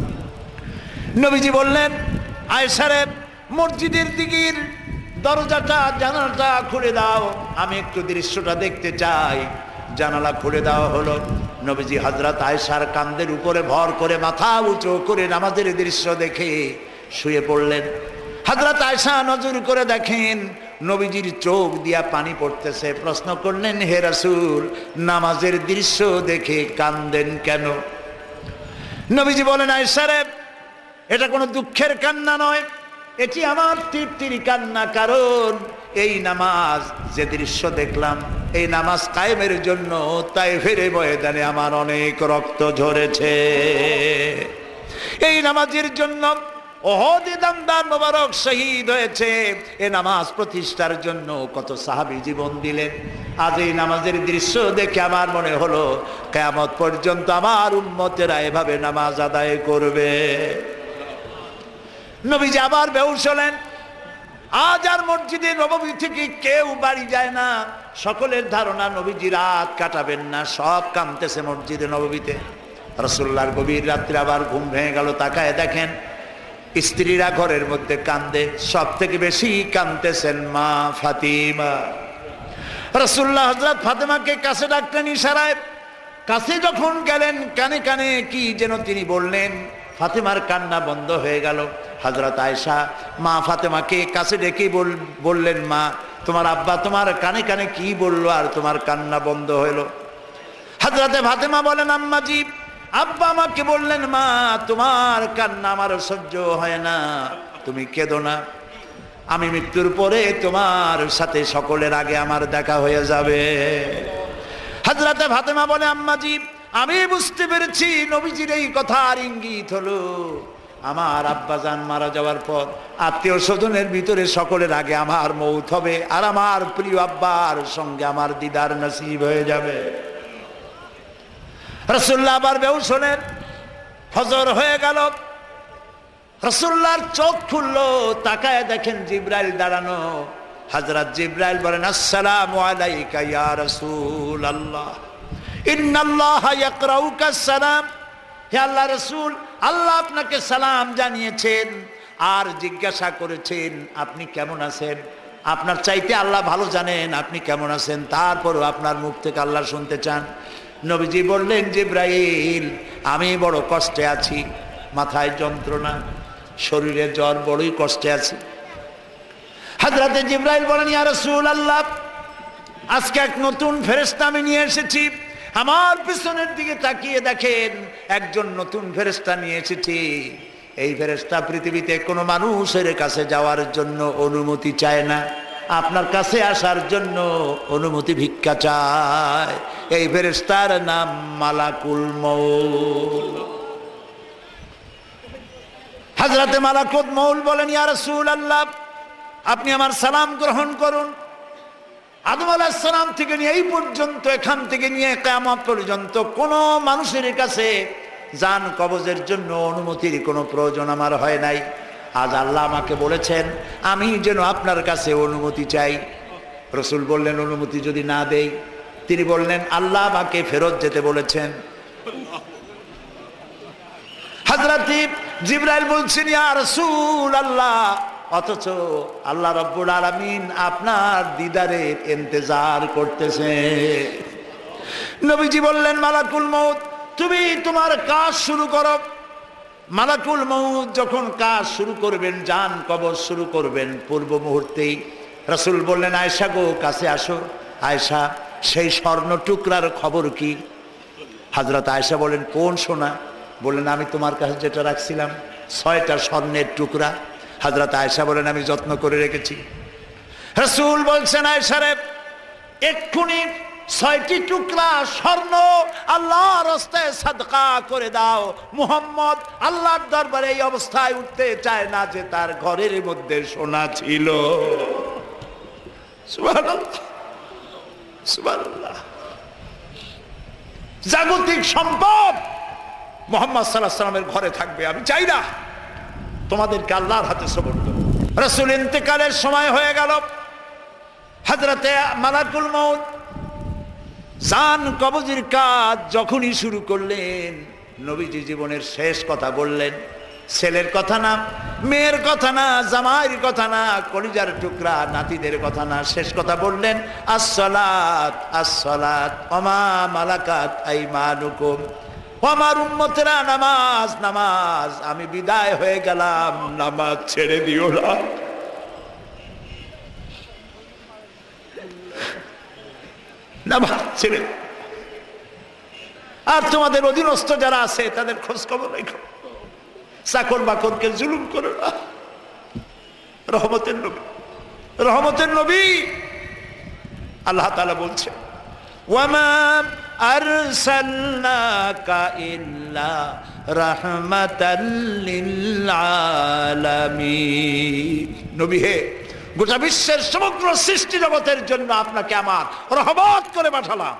নবীজি বললেন, আয়েশা রে, মসজিদের দিকের দরজাটা জানালাটা খুলে দাও, আমি একটু দৃশ্যটা দেখতে চাই। জানালা খুলে দেওয়া হলো। নবীজি হযরত আয়েশার কাঁধের উপরে ভর করে মাথা উঁচু করে নামাজের দৃশ্য দেখে শুয়ে পড়লেন। হযরত আয়েশা নজর করে দেখেন নবীজির চোখ দিয়া পানি পড়তেছে। প্রশ্ন করলেন, হে রাসূল, নামাজের দৃশ্য দেখে কাঁদেন কেন? নবীজি বলেন, আয়েশা রে, এটা কোনো দুঃখের কান্না নয়, এটি আমার তৃপ্তির কান্না। কারণ এই নামাজ যে দৃশ্য দেখলাম, এই নামাজ কায়েমের জন্য তায়েফের ময়দানে আমার অনেক রক্ত ঝরেছে। এই নামাজের জন্য ওহদে দামদার মোবারক শহীদ হয়েছে। এই নামাজ প্রতিষ্ঠার জন্য কত সাহাবী জীবন দিলেন। আজ এই নামাজের দৃশ্য দেখে আমার মনে হলো কিয়ামত পর্যন্ত আমার উম্মতেরা এভাবে নামাজ আদায় করবে। নবীজি আবার বেহুশ হলেন। আজ আর মসজিদে নববী থেকে কেউ বাড়ি যায় না। সকলের ধারণা নবীজি রাত কাটাবেন না, সব কাঁদতেছে মসজিদে নববীতে। রাসূলুল্লাহর গভীর রাত্রে আবার ঘুম ভেঙে গেল। তাকায় দেখেন স্ত্রীরা ঘরের মধ্যে কান্দে, সব থেকে বেশি কাঁদতেছেন মা ফাতিমা। রাসূলুল্লাহ হযরত ফাতেমাকে কাছে ডাকলেন ইশারায়। কাছে যখন গেলেন কানে কানে কি যেন তিনি বললেন, ফাতেমার কান্না বন্ধ হয়ে গেল। হযরত আয়েশা মা ফাতেমাকে কাছে ডেকে বললেন, মা তোমার আব্বা তোমার কানে কানে কি বললো আর তোমার কান্না বন্ধ হলো? হযরতে ফাতেমা বলেন, আম্মাজি আব্বা আমাকে বললেন, মা তোমার কান্না আমার সহ্য হয় না, তুমি কেঁদো না, আমি মৃত্যুর পরে তোমার সাথে সকলের আগে আমার দেখা হয়ে যাবে। হযরতে ফাতেমা বলে, আম্মাজি আমি বুঝতে পেরেছি নবীজির এই কথার ইঙ্গিত হলো আমার আব্বাজান মারা যাওয়ার পর আত্মীয় স্বজনের ভিতরে সকলের আগে আমার মৌত হবে, আর আমার প্রিয় আব্বার সঙ্গে আমার দিদার নসিব হয়ে যাবে। রাসূলুল্লাহ আবার বেহুশ হলেন। ফজর হয়ে গেল। রাসূলুল্লাহর চোখ খুললো, তাকায় দেখেন জিবরাইল দাঁড়ানো। হযরত জিবরাইল বলেন, আসসালামু আলাইকা ইয়া রাসূলুল্লাহ, ইন্নাল্লাহা ইয়াকরাউকা সালাম। হে আল্লাহ রাসূল, আল্লাহ আপনাকে সালাম জানিয়েছেন আর জিজ্ঞাসা করেছেন আপনি কেমন আছেন। আপনার চাইতে আল্লাহ ভালো জানেন আপনি কেমন আছেন, তারপরও আপনার মুখ থেকে আল্লাহ শুনতে চান। নবীজি বললেন, জিবরাইল আমি বড় কষ্টে আছি, মাথায় যন্ত্রণা, শরীরে জ্বর, বড়ই কষ্টে আছি। হযরতে জিবরাইল বলেন, ইয়া রাসূলুল্লাহ আজকে এক নতুন ফেরেশতা আমি নিয়ে এসেছি। আমার পিছনের দিকে তাকিয়ে দেখেন একজন নতুন ফেরেশতা নিয়ে এসেছি। এই ফেরেশতা পৃথিবীতে কোনো মানুষের কাছে যাওয়ার জন্য অনুমতি চায় না, আপনার কাছে আসার জন্য অনুমতি ভিক্ষা চায়। এই ফেরেশতার নাম মালাকুল মউত। হযরতে মালাকুল মউত বলেন, ইয়া রাসূলুল্লাহ আপনি আমার সালাম গ্রহণ করুন। আদম আলাইহিস সালাম থেকে নিয়ে এই পর্যন্ত, এখান থেকে নিয়ে কিয়ামত পর্যন্ত কোনো মানুষের কাছে জান কবজের জন্য অনুমতির কোনো প্রয়োজন আমার হয় নাই। আজ আল্লাহ আমাকে বলেছেন আমি যেন আপনার কাছে অনুমতি চাই। রাসূল বললেন, অনুমতি যদি না দেই? তিনি বললেন, আল্লাহ আমাকে ফেরত যেতে বলেছেন। হযরত জিবরাইল বলছেন, ইয়া রাসূলুল্লাহ অথচ আল্লাহ রাব্বুল আলামিন আপনার দিদারের ইন্তজার করতেছে। নবীজি বললেন, মালাকুল মউত তুমি তোমার কাজ শুরু করো। মালাকুল মউত যখন কাজ শুরু করবেন, জান কবজ শুরু করবেন, পূর্ব মুহূর্তেই রাসূল বললেন, আয়েশা গো কাছে আসো। আয়েশা সেই স্বর্ণ টুকরার খবর কি? হযরত আয়েশা বলেন, কোন সোনা? বললেন, আমি তোমার কাছে যেটা রাখছিলাম ছয়টা স্বর্ণের টুকরা। হযরত আয়েশা বলেন, আমি যত্ন করে রেখেছি। রাসূল বলছেন, আয়েশা রে এক্ষুনি ছয়টি টুকরা স্বর্ণ আল্লাহর রাস্তায় সাদকা করে দাও। মুহাম্মদ আল্লাহর দরবারে এই অবস্থায় উঠতে চায় না যে তার ঘরের মধ্যে সোনা ছিল। সুবহানাল্লাহ, সুবহানাল্লাহ। জাগতিক সম্পদ মুহাম্মদ সাল্লাল্লাহু আলাইহি ওয়াসাল্লামের ঘরে থাকবে, আমি চাই না। তোমাদেরকে আল্লাহর হাতে সুপর্দ। রাসূল ইন্তেকালের সময় হয়ে গেল। হযরতে মালাকুল মউত জান কবজের কাজ যখনই শুরু করলেন, নবীজি জীবনের শেষ কথা বললেন। ছেলের কথা না, মেয়ের কথা না, জামাইয়ের কথা না, কলিজার টুকরা নাতিদের কথা না, শেষ কথা বললেন, আসসালাত আসসালাত ওমা মালাকাত আইমানুকুম। আমার উম্মতেরা নামাজ নামাজ, আমি বিদায় হয়ে গেলাম, নামাজ ছেড়ে দিও না। নামাজ ছেড়ে, আর তোমাদের অধীনস্থ যারা আছে তাদের খোঁজ খবর রেখো। চাকর বাকরকে জুলুম করো না। রহমতের নবী রহমতের নবী। আল্লাহ তাআলা বলছে ওয়ামা আরসালনাকা ইল্লা রাহমাতাল লিল আলামিন। নবী হে, গোটা বিশ্বের সমগ্র সৃষ্টি জগতের জন্য আপনাকে আমার রহমত করে পাঠালাম।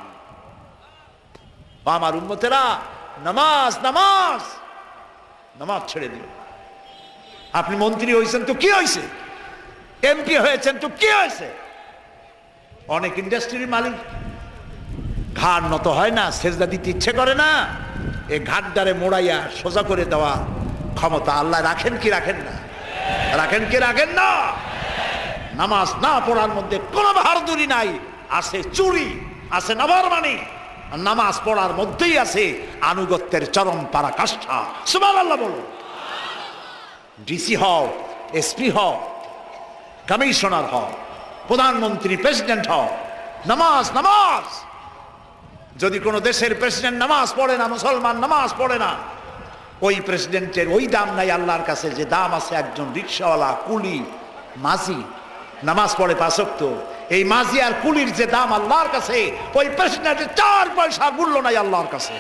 আমার উম্মতেরা নামাজ নামাজ নামাজ ছেড়ে দিল। আপনি মন্ত্রী হয়েছেন তো কি হয়েছে, এমপি হয়েছেন তো কি হয়েছে, অনেক ইন্ডাস্ট্রির মালিক ঘাড় নত হয় না, সেজদা দিতে ইচ্ছে করে না, এই ঘাটদারে মোড়াইয়া সোজা করে দেওয়া ক্ষমতা আল্লাহ রাখেন কি রাখেন না? রাখেন কি রাখেন না? নামাজ না পড়ার মধ্যে কোনো বাহাদুরি নাই, আছে চুরি, আছে নাফরমানি। নামাজ পড়ার মধ্যেই আছে আনুগত্যের চরম পরাকাষ্ঠা। সুবহানাল্লাহ বলো। ডিসি হও, এসপি হও, কমিশনার হও, প্রধানমন্ত্রী, প্রেসিডেন্ট হও, নামাজ নামাজ। যদি কোনো দেশের প্রেসিডেন্ট নামাজ পড়ে না, মুসলমান নামাজ পড়ে না, ওই প্রেসিডেন্টের ওই দাম নাই আল্লাহর কাছে যে দাম আছে একজন রিক্সাওয়ালা, কুলি, মাঝি নামাজ পড়ে পাঁচ ওয়াক্ত। এই মাঝি আর কুলির যে দাম আল্লাহর কাছে, ওই প্রেসিডেন্টের চার পয়সার মূল্য নাই আল্লাহর কাছে।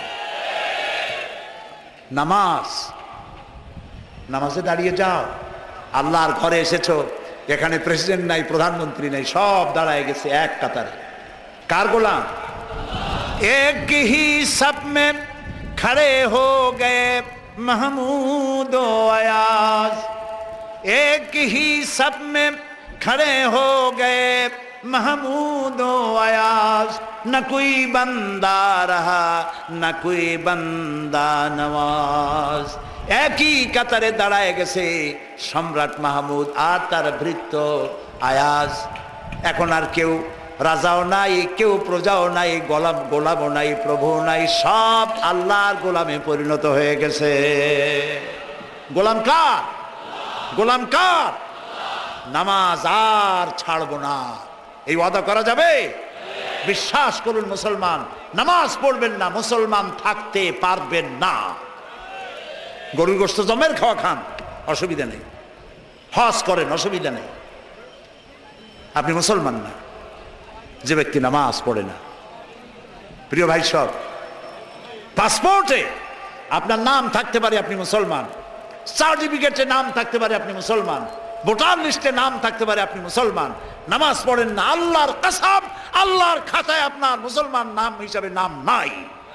নামাজ, নামাজে দাঁড়িয়ে যাও। আল্লাহর ঘরে এসেছো, এখানে প্রেসিডেন্ট নাই, প্রধানমন্ত্রী নাই, সব দাঁড়ায় গেছে এক কাতারে। কার গোলাম? এক হি সব মে খড়ে হো গে महमूद अयाज, एक ही सब में खड़े हो गए महमूद अयाज, न कोई बंदा रहा न कोई बंदा नवाज। একই কাতারে দাঁড়ায় গেছে সম্রাট মাহমুদ আর তার ভৃত্য আয়াজ। এখন আর কেউ রাজাও নাই, কেউ প্রজাও নাই, গোলাম গোলামও নাই, প্রভু নাই, সব আল্লাহর গোলামে পরিণত হয়ে গেছে। গোলাম কার? গোলাম কার? নামাজ আর ছাড়বো না, এই ওয়াদা করা যাবে? বিশ্বাস করুন মুসলমান, নামাজ পড়বেন না, মুসলমান থাকতে পারবেন না। গরুর গোশত জমের খাওয়া খান, অসুবিধা নেই, হজ করেন, অসুবিধা নেই, আপনি মুসলমান না যে ব্যক্তি নামাজ পড়ে না। প্রিয় ভাই সব, পাসপোর্টে আপনার নাম থাকতে পারে আপনি মুসলমান, সার্টিফিকেটে নাম থাকতে পারে আপনি মুসলমান, ভোটার লিস্টে নাম থাকতে পারে আপনি মুসলমান, নামাজ পড়েন না, আল্লাহর কসম আল্লাহর খাতায় আপনার মুসলমান নাম হিসাবে নাম নাই।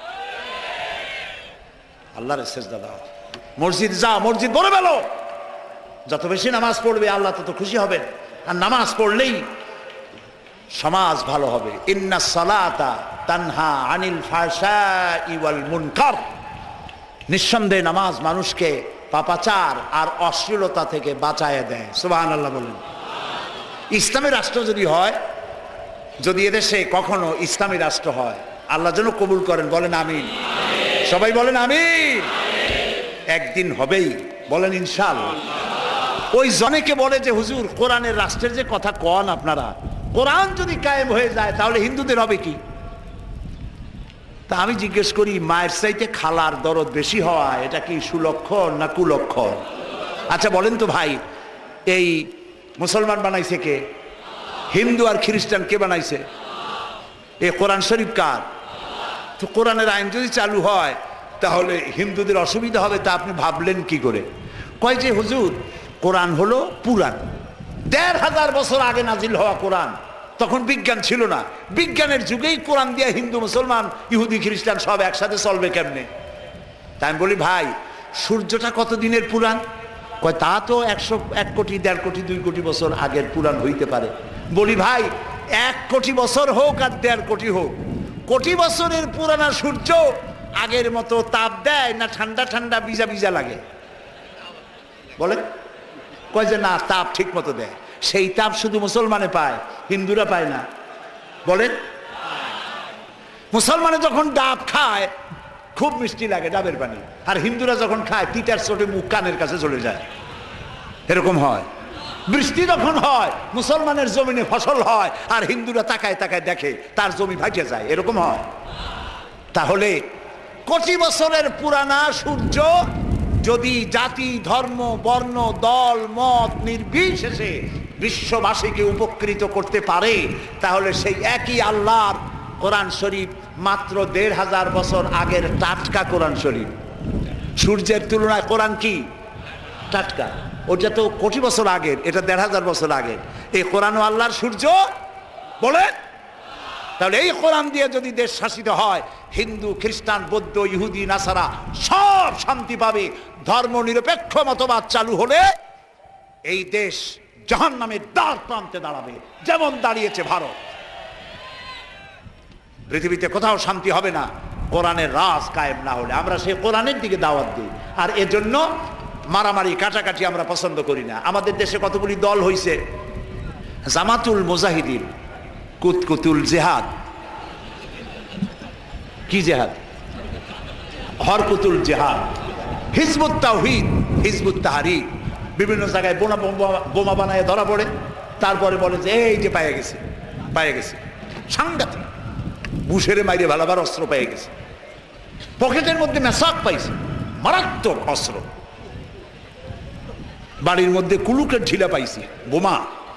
আল্লাহর সেজদা দাও, মসজিদ যাও, মসজিদ বলে বেলো। যত বেশি নামাজ পড়বে আল্লাহ তত খুশি হবেন, আর নামাজ পড়লেই সমাজ ভালো হবে। ইন্নাস সালাতা তানহা আনিল ফাহশাই ওয়াল মুনকার, নিঃসন্দেহে নামাজ মানুষকে পাপাচার আর অশ্লীলতা থেকে বাঁচায় দেয়। সুবহানাল্লাহ বলেন। ইসলামী রাষ্ট্র যদি হয়, যদি এদেশে কখনো ইসলামী রাষ্ট্র হয়, আল্লাহ যেন কবুল করেন, বলেন আমিন। সবাই বলেন আমিন। একদিন হবেই, বলেন ইনশাআল্লাহ। ওই জনেকে বলে যে হুজুর কোরআনের রাষ্ট্রের যে কথা কন আপনারা, কোরআন যদি কায়েম হয়ে যায় তাহলে হিন্দুদের হবে কি? তা আমি জিজ্ঞেস করি, মায়ের চাইতে খালার দরদ বেশি হওয়া এটা কি সুলক্ষণ না কুলক্ষণ? আচ্ছা বলেন তো ভাই, এই মুসলমান বানাইছে কে? হিন্দু আর খ্রিস্টান কে বানাইছে? এই কোরআন শরীফ কার? তো কোরআনের আইন যদি চালু হয় তাহলে হিন্দুদের অসুবিধা হবে, তা আপনি ভাবলেন কি করে? কয় যে হুজুর কোরআন হলো পুরাণ, দেড় হাজার বছর আগে নাজিল হওয়া কোরআন, তখন বিজ্ঞান ছিল না, বিজ্ঞানের যুগেই কোরআন দিয়ে হিন্দু মুসলমান ইহুদি খ্রিস্টান সব একসাথে চলবে কেমনে? তাই আমি বলি ভাই, সূর্যটা কত দিনের পুরাণ? কয় তা তো একশো এক কোটি দেড় কোটি দুই কোটি বছর আগের পুরাণ হইতে পারে। বলি ভাই, এক কোটি বছর হোক আর দেড় কোটি হোক, কোটি বছরের পুরানা সূর্য আগের মতো তাপ দেয় না ঠান্ডা ঠান্ডা ভিজা ভিজা লাগে? বলে কয় যে না, তাপ ঠিক মতো দেয়। সেই তাপ শুধু মুসলমানে পায়, হিন্দুরা পায় না। বলেন, মুসলমানে যখন ডাব খায় খুব মিষ্টি লাগে ডাবের পানি, আর হিন্দুরা যখন খায় তিতার চোটে মুখ কানের কাছে চলে যায়, এরকম হয়। বৃষ্টি যখন হয় মুসলমানের জমিনে ফসল হয়, আর হিন্দুরা তাকায় তাকায় দেখে তার জমি ভাসে যায়, এরকম হয়। তাহলে কোটি বছরের পুরানা সূর্য যদি জাতি ধর্ম বর্ণ দল মত নির্বিশেষে বিশ্ববাসীকে উপকৃত করতে পারে, তাহলে সেই একই আল্লাহর কোরআন শরীফ মাত্র দেড় হাজার বছর আগের টাটকা কোরআন শরীফ। সূর্যের তুলনায় কোরআন কি টাটকা, ওটা তো কোটি বছর আগের, এটা দেড় হাজার বছর আগের। এই কোরআন ও আল্লাহর সূর্য বলে। তাহলে এই কোরআন দিয়ে যদি দেশ শাসিত হয়, হিন্দু, খ্রিস্টান, বৌদ্ধ, ইহুদি, নাসারা সব শান্তি পাবে। ধর্ম নিরপেক্ষ মতবাদ চালু হলে এই দেশ জাহান্নামের দ্বার প্রান্তে দাঁড়াবে, যেমন দাঁড়িয়েছে ভারত। পৃথিবীতে কোথাও শান্তি হবে না কোরআনের রাজ কায়েম না হলে। আমরা সেই কোরআনের দিকে দাওয়াত দিই, আর এজন্য মারামারি কাটাকাটি আমরা পছন্দ করি না। আমাদের দেশে কতগুলি দল হইছে, জামাতুল মুজাহিদিন, কুতকুতুল জেহাদ, কি জেহাদ, হরকুতুল জেহাদ, হিজবুত তাওহীদ, হিজবুত তাহরীর, বিভিন্ন জায়গায় বোমা বোমা বানায় ধরা পড়ে, তারপরে বলে যে এই যে পায়ে গেছে, পায়ে গেছে। সাংঘাতিক, বুশেরে মাইরে ভালাবার অস্ত্র পেয়ে গেছে, পকেটের মধ্যে মেসাক পাইছে, মারাত্মক অস্ত্র, বাড়ির মধ্যে কুলুকের ঢিলা পাইছি, বোমা।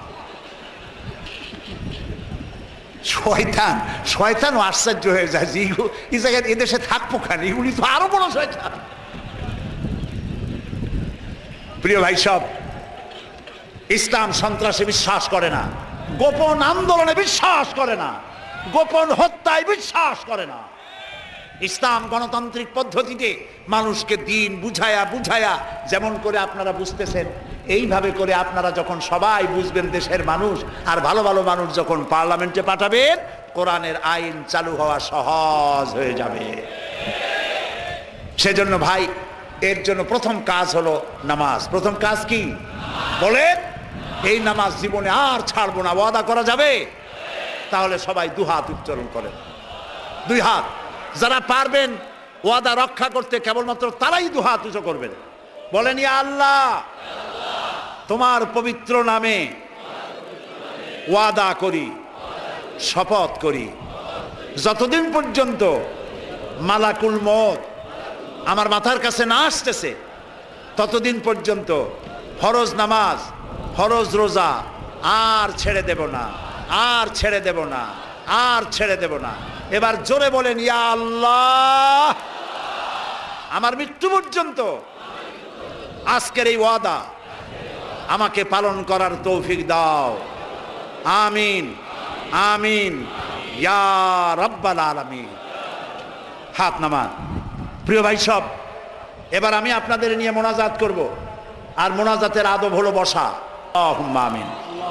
শয়তান শয়তান আশ্চর্য হয়ে যায় যে এই জায়গায় এদেশে থাকবো কেন, এগুলি তো আরো বড় শয়তান। প্রিয় ভাই সব, ইসলাম সন্ত্রাসে বিশ্বাস করে না, গোপন আন্দোলনে বিশ্বাস করে না, গোপন হত্যায় বিশ্বাস করে না। ইসলাম গণতান্ত্রিক পদ্ধতিতে মানুষকে দিন বুঝায়া বুঝায়া, যেমন করে আপনারা বুঝতেছেন, এইভাবে করে আপনারা যখন সবাই বুঝবেন দেশের মানুষ, আর ভালো ভালো মানুষ যখন পার্লামেন্টে পাঠাবেন, কোরআনের আইন চালু হওয়া সহজ হয়ে যাবে। সেজন্য ভাই, এর জন্য প্রথম কাজ হলো নামাজ। প্রথম কাজ কি বলে? এই নামাজ জীবনে আর ছাড়বো না, ওয়াদা করা যাবে? তাহলে সবাই দু হাত উত্তোলন করেন, দুই হাত। যারা পারবেন ওয়াদা রক্ষা করতে, কেবলমাত্র তারাই দু হাত উঁচু করবেন। বলেন, ইয়া আল্লাহ, তোমার পবিত্র নামে ওয়াদা করি, শপথ করি, যতদিন পর্যন্ত মালাকুল মউত আমার মাথার কাছে না আসতেছে, ততদিন পর্যন্ত ফরজ নামাজ, ফরজ রোজা আর ছেড়ে দেব না, আর ছেড়ে দেব না, আর ছেড়ে দেব না। এবার জোরে বলেন, ইয়া আল্লাহ, আমার মৃত্যু পর্যন্ত আজকের এই ওয়াদা আমাকে পালন করার তৌফিক দাও। আমিন, আমিন, ইয়া রাব্বাল আলামিন। হাত নামান। প্রিয় ভাই সব, এবার আমি আপনাদের নিয়ে মোনাজাত করব, আর মোনাজাতের আদব হলো বসা। আল্লাহুম্মা আমিন।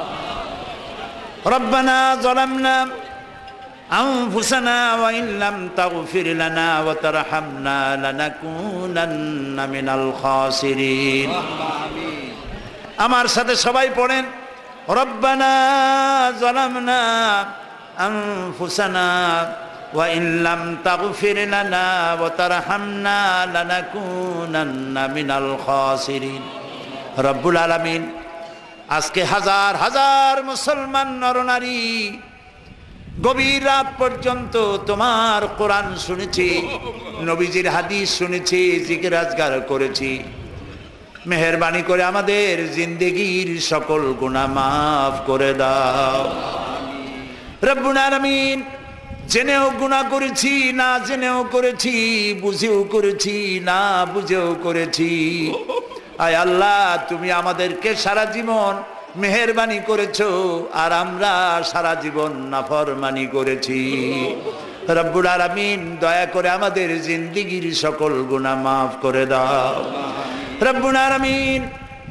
রব্বানা যালামনা আনফুসানা ওয়া ইন লাম তাগফির লানা ওয়া তারহামনা লানাকুনান্না মিনাল খাসিরিন। আমার সাথে সবাই পড়েন, রব্বানা যালামনা আনফুসানা ওয়া ইন লাম তাগফির লানা ওয়া তারহামনা লানাকুনান্না মিনাল খাসিরিন। রব্বুল আলামিন, আজকে হাজার হাজার মুসলমান নরনারী গভীর রাত পর্যন্ত তোমার কোরআন শুনেছি, নবীজির হাদিস শুনেছি, জিকির আজকার করেছি। মেহেরবানি করে আমাদের জিন্দেগির সকল গুনাহ মাফ করে দাও। রব্বুল আলামিন, জেনেও গুনাহ করেছি, না জেনেও করেছি, বুঝেও করেছি, না বুঝেও করেছি। আয় আল্লাহ, তুমি আমাদেরকে সারা জীবন মেহেরবানি করেছো, আর আমরা সারা জীবন নাফরমানি করেছি। রব্বুল আলামিন, দয়া করে আমাদের জিন্দেগির সকল গুনাহ মাফ করে দাও। রব্বুল আলামিন,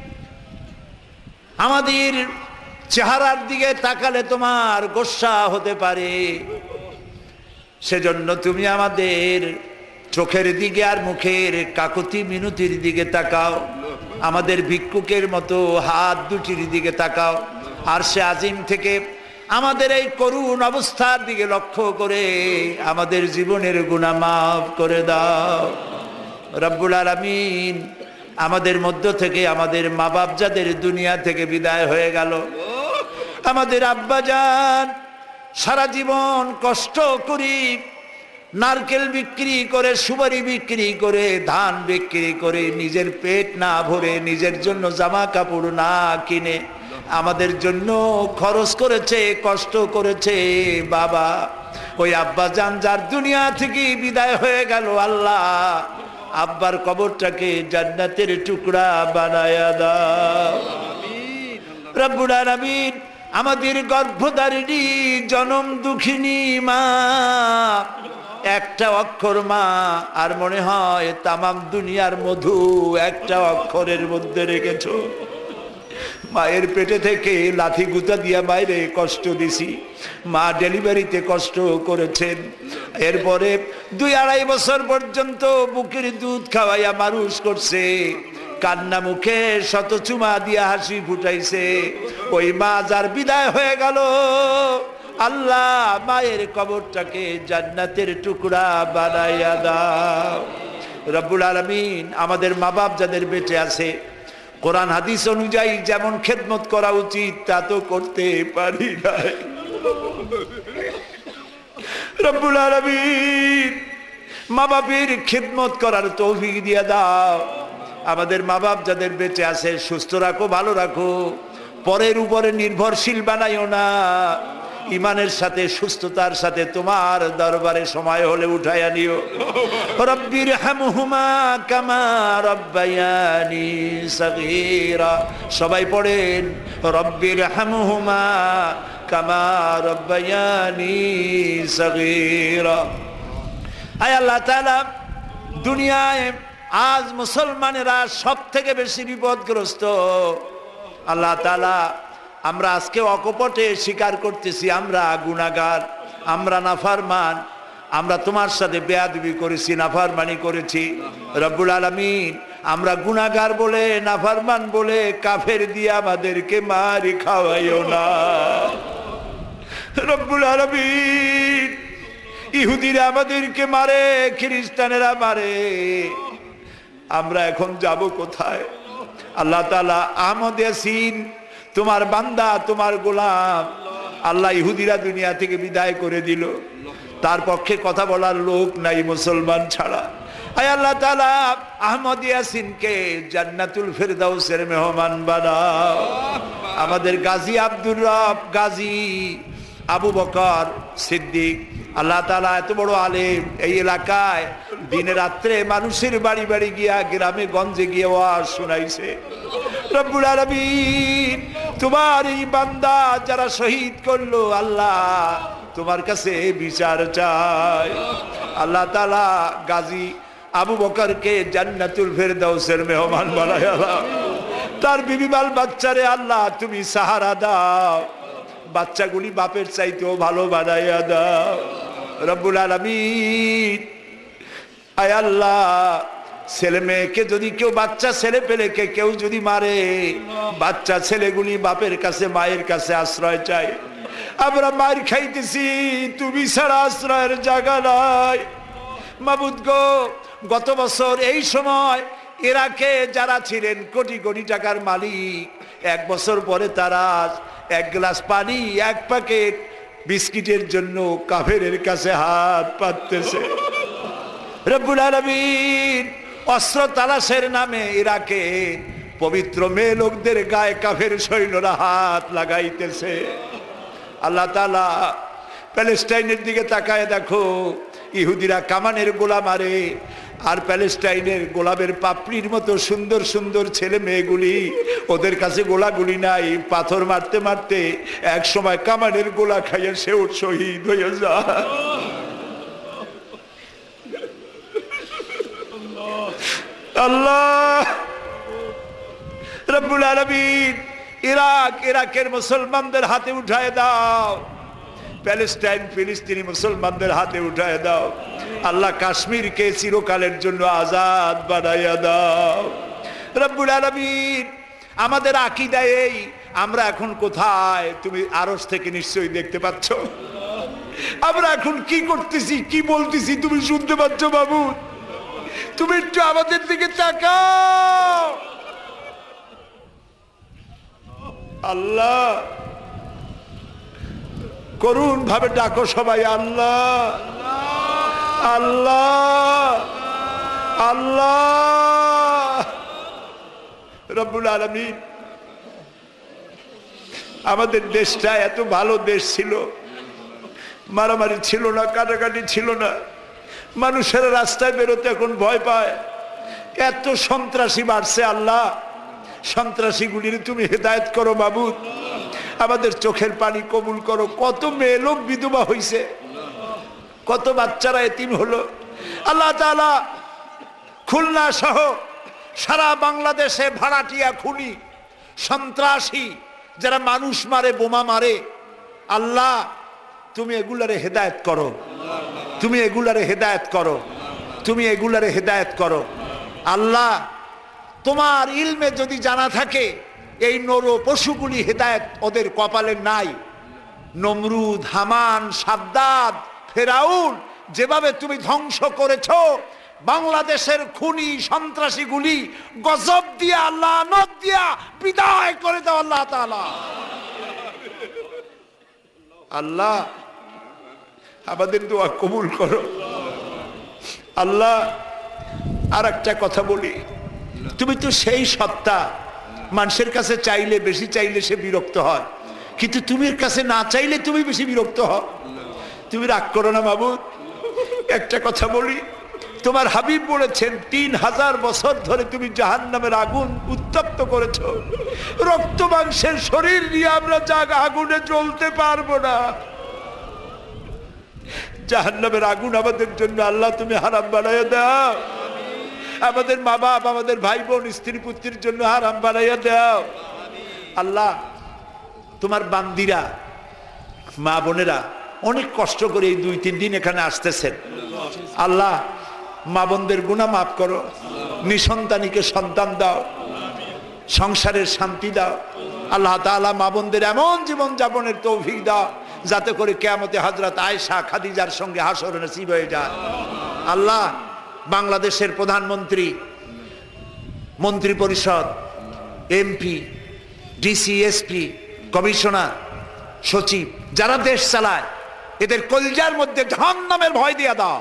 আমাদের চেহারার দিকে তাকালে তোমার গোসা হতে পারে, সেজন্য তুমি আমাদের চোখের দিকে আর মুখের কাকুতি মিনতির দিকে তাকাও। আমাদের ভিক্ষুকের মতো হাত দুটির দিকে তাকাও, আর সে আজিম থেকে আমাদের এই করুণ অবস্থার দিকে লক্ষ্য করে আমাদের জীবনের গুনাহ মাফ করে দাও। রব্বুল আলামিন, আমাদের মধ্য থেকে আমাদের মা বাপ যাদের দুনিয়া থেকে বিদায় হয়ে গেল, আমাদের আব্বাজান সারা জীবন কষ্ট করি, নারকেল বিক্রি করে, সুপারি বিক্রি করে, ধান বিক্রি করে, নিজের পেট না ভরে, নিজের জন্য জামা কাপড় না কিনে আমাদের জন্য খরচ করেছে, কষ্ট করেছে। বাবা, ওই আব্বা জান যার দুনিয়া থেকে বিদায় হয়ে গেল, আল্লাহ আব্বার কবরটাকে জান্নাতের টুকরা বানায়া দাও। রব্বুল আলামিন, আমাদের গর্ভধারিণী জনম দুঃখিনী মা, একটা অক্ষর মা, আর মনে হয় তামাম দুনিয়ার মধু একটা অক্ষরের মধ্যে রেখেছো। মায়ের পেটে থেকে লাথি গুতা দিয়া বাইরে কষ্ট দিছি, মা ডেলিভারিতে কষ্ট করেছেন, এরপরে দুই আড়াই বছর পর্যন্ত বুকের দুধ খাওয়াইয়া মানুষ করছে, কান্না মুখে শত চুমা দিয়া হাসি ফুটাইছে। ওই মা যার বিদায় হয়ে গেল, আল্লাহ মায়ের কবরটাকে জান্নাতের টুকরা বানাইয়া দাও। রব্বুল আলামিন, আমাদের মা বাপ যাদের বেঁচে আছে, কোরআন হাদিস অনুযায়ী যেমন খেদমত করা উচিত তা তো করতে পারি নাই। রব্বুল আলামিন, মা বাপের খেদমত করার তৌফিক দিয়ে দাও। আমাদের মা বাপ যাদের বেঁচে আছে সুস্থ রাখো, ভালো রাখো, পরের উপরে নির্ভরশীল বানাইও না। ইমানের সাথে, সুস্থতার সাথে তোমার দরবারে সময় হলে উঠাইয়া নিও। রব্বির হামহুমা কামা রব্বায়ানি সগীরা। সবাই পড়েন, রব্বির হামহুমা কামা রব্বায়ানি সগীরা। আয় আল্লাহ তাআলা, দুনিয়ায় আজ মুসলমানেরা সব থেকে বেশি বিপদগ্রস্ত। আল্লাহ তাআলা, আমরা আজকে অকপটে স্বীকার করতেছি আমরা গুনাহগার, আমরা নাফরমান, আমরা তোমার সাথে বেয়াদবি করেছি, নাফরমানি করেছি। রব্বুল আলামিন, আমরা গুনাহগার বলে, নাফরমান বলে কাফের দিয়ে আমাদেরকে মারি খাওয়াইও না। রব্বুল আলামিন, ইহুদিরা আমাদেরকে মারে, খ্রিস্টানেরা মারে, আমরা এখন যাব কোথায়? আল্লাহ তাআলা, আহমদ ইয়াসিন তোমার বান্দা, তোমার গোলাম। আল্লাহ ইহুদিরা দুনিয়া থেকে বিদায় করে দিল, তার পক্ষে কথা বলার লোক নাই মুসলমান ছাড়া। আয় আল্লাহ তাআলা, আহমদ ইয়াসিনকে জান্নাতুল ফেরদাউসের মেহমান বানাও। আমাদের গাজী আব্দুর রব, গাজী আবু বকর সিদ্দিক, আল্লাহ তাআলা এত বড় আলেম, এই এলাকায় দিনে রাত্রে মানুষের বাড়ি বাড়ি গিয়া, গ্রামে গঞ্জে গিয়ে ওয়াজ শোনাইছে। রব্বুল আলামিন, তোমার এই বান্দা যারা শহীদ করলো, আল্লাহ তোমার কাছে বিচার চাই। আল্লাহ তাআলা গাজী আবু বকরকে জান্নাতুল ফেরদাউসের মেহমান বানায়া দাও। তার বিবি বাল বাচ্চারে আল্লাহ তুমি সাহারা দাও, বাচ্চাগুলি বাপের চাইতেও ভালো বানাইয়া দাও। রব্বুল আলামিন, আয় আল্লাহ, ছেলে মেয়েকে যদি কেউ, বাচ্চা ছেলে পেলেকে কেউ যদি মারে, বাচ্চা ছেলেগুলি বাপের কাছে, মায়ের কাছে আশ্রয় চাই। আমরা মার খাইতেছি, তুমি ছাড়া আশ্রয়ের জায়গা নাই। মাবুদ গো, গত বছর এই সময় ইরাকে যারা ছিলেন কোটি কোটি টাকার মালিক, এক বছর পরে তারা এক গ্লাস পানি, এক প্যাকেট বিস্কিটের জন্য কাফেরের কাছে হাত পাততেছে। রব্বুল আলামিন, অস্ত্র তালাশের নামে ইরাকে পবিত্র মেয়ে লোকদের গায়ে কাফের সৈন্যরা হাত লাগাইতেছে। আল্লাহ তাআলা, প্যালেস্টাইনের দিকে তাকায় দেখো, ইহুদিরা কামানের গোলা মারে, আর প্যালেস্টাইনের গোলাপের পাপড়ির মতো সুন্দর সুন্দর ছেলে মেয়েগুলি, ওদের কাছে গোলাগুলি নাই, পাথর মারতে মারতে এক সময় কামানের গোলা খাইয়া সেও শহীদ হয়ে যায়। আল্লাহ রব্বুল আলামিন, ইরাক, ইরাকের মুসলমানদের হাতে উঠায় দাও। প্যালেস্টাইন, ফিলিস্তিনি মুসলমানদের হাতে উঠায় দাও। আল্লাহ কাশ্মীরকে চিরকালের জন্য আজাদ বানাইয়া দাও। রব্বুল আলামিন, আমাদের আকীদা এই, আমরা এখন কোথায় তুমি আরশ থেকে নিশ্চয়ই দেখতে পাচ্ছ। আমরা এখন কি করতেছি, কি বলতেছি তুমি শুনতে পাচ্ছ বাবু? তুমি একটু আমাদের দিকে তাকাও। আল্লাহ, করুণ ভাবে ডাকো সবাই, আল্লাহ আল্লাহ আল্লাহ। রব্বুল আলামিন, আমাদের দেশটা এত ভালো দেশ ছিল, মারামারি ছিল না, কাটাকাটি ছিল না, মানুষেরা রাস্তায় বেরোতে এখন ভয় পায়। এত সন্ত্রাসী বাড়ছে, আল্লাহ সন্ত্রাসীগুলির তুমি হেদায়েত করো মাবুদ, আমাদের চোখের পানি কবুল করো। কত মেয়ে লোক বিধবা হইছে, কত বাচ্চারা এতিম হলো। আল্লাহ তাআলা খুলনা সহ সারা বাংলাদেশে ভাড়াটিয়া, খুনি, সন্ত্রাসী যারা মানুষ মারে, বোমা মারে, আল্লাহ তুমি এগুলারে হেদায়েত করো, তুমি এগুলারে হেদায়েত করো, তুমি এগুলারে হেদায়েত করো। আল্লাহ তোমার ইলমে যদি জানা থাকে এই নর পশুগুলি হেদায়েত ওদের কপালে নাই, নমরুদ, হামান, সাদ্দাদ, ফেরাউন যেভাবে তুমি ধ্বংস করেছো, বাংলাদেশের খুনি সন্ত্রাসীগুলি গজব দিয়া, লানত দিয়া বিদায় করে দাও আল্লাহ তাআলা। আল্লাহ আমাদের দোয়া কবুল করো। আল্লাহ আর একটা কথা বলি, তুমি তো সেই সত্তা, মানুষের কাছে চাইলে, বেশি চাইলে সে বিরক্ত হয়, কিন্তু তুমি এর কাছে না চাইলে তুমি বেশি বিরক্ত হও। তুমি রাগ করো না মাবুদ। একটা কথা বলি, তোমার হাবিব বলেছেন তিন হাজার বছর ধরে তুমি জাহান্নামের আগুন উত্তপ্ত করেছো, রক্ত মাংসের শরীর নিয়ে আমরা জাগ আগুনে জ্বলতে পারবো না। জাহান্নামের আগুন আমাদের জন্য আল্লাহ তুমি হারাম বানাইয়া দাও, আমাদের মা বাপ, আমাদের ভাই বোন, স্ত্রী পুত্রের জন্য হারাম বানাইয়া দাও। আল্লাহ তোমার বান্দিরা, মা বোনেরা অনেক কষ্ট করে এই দুই তিন দিন এখানে আসতেছেন। আল্লাহ মা বোনদের গুনাহ মাফ করো, নিঃসন্তানীকে সন্তান দাও, সংসারের শান্তি দাও। আল্লাহ তাআলা মা বোনদের এমন জীবন যাপনের তৌফিক দাও যাতে করে কিয়ামতে হযরত আয়েশা, খাদিজার সঙ্গে হাসর নসিব হয়ে যায়। আল্লাহ বাংলাদেশের প্রধানমন্ত্রী, মন্ত্রী পরিষদ, এমপি, ডিসি, এসপি, কমিশনার, সচিব যারা দেশ চালায়, এদের কলজার মধ্যে জাহান্নামের ভয় দিয়ে দাও,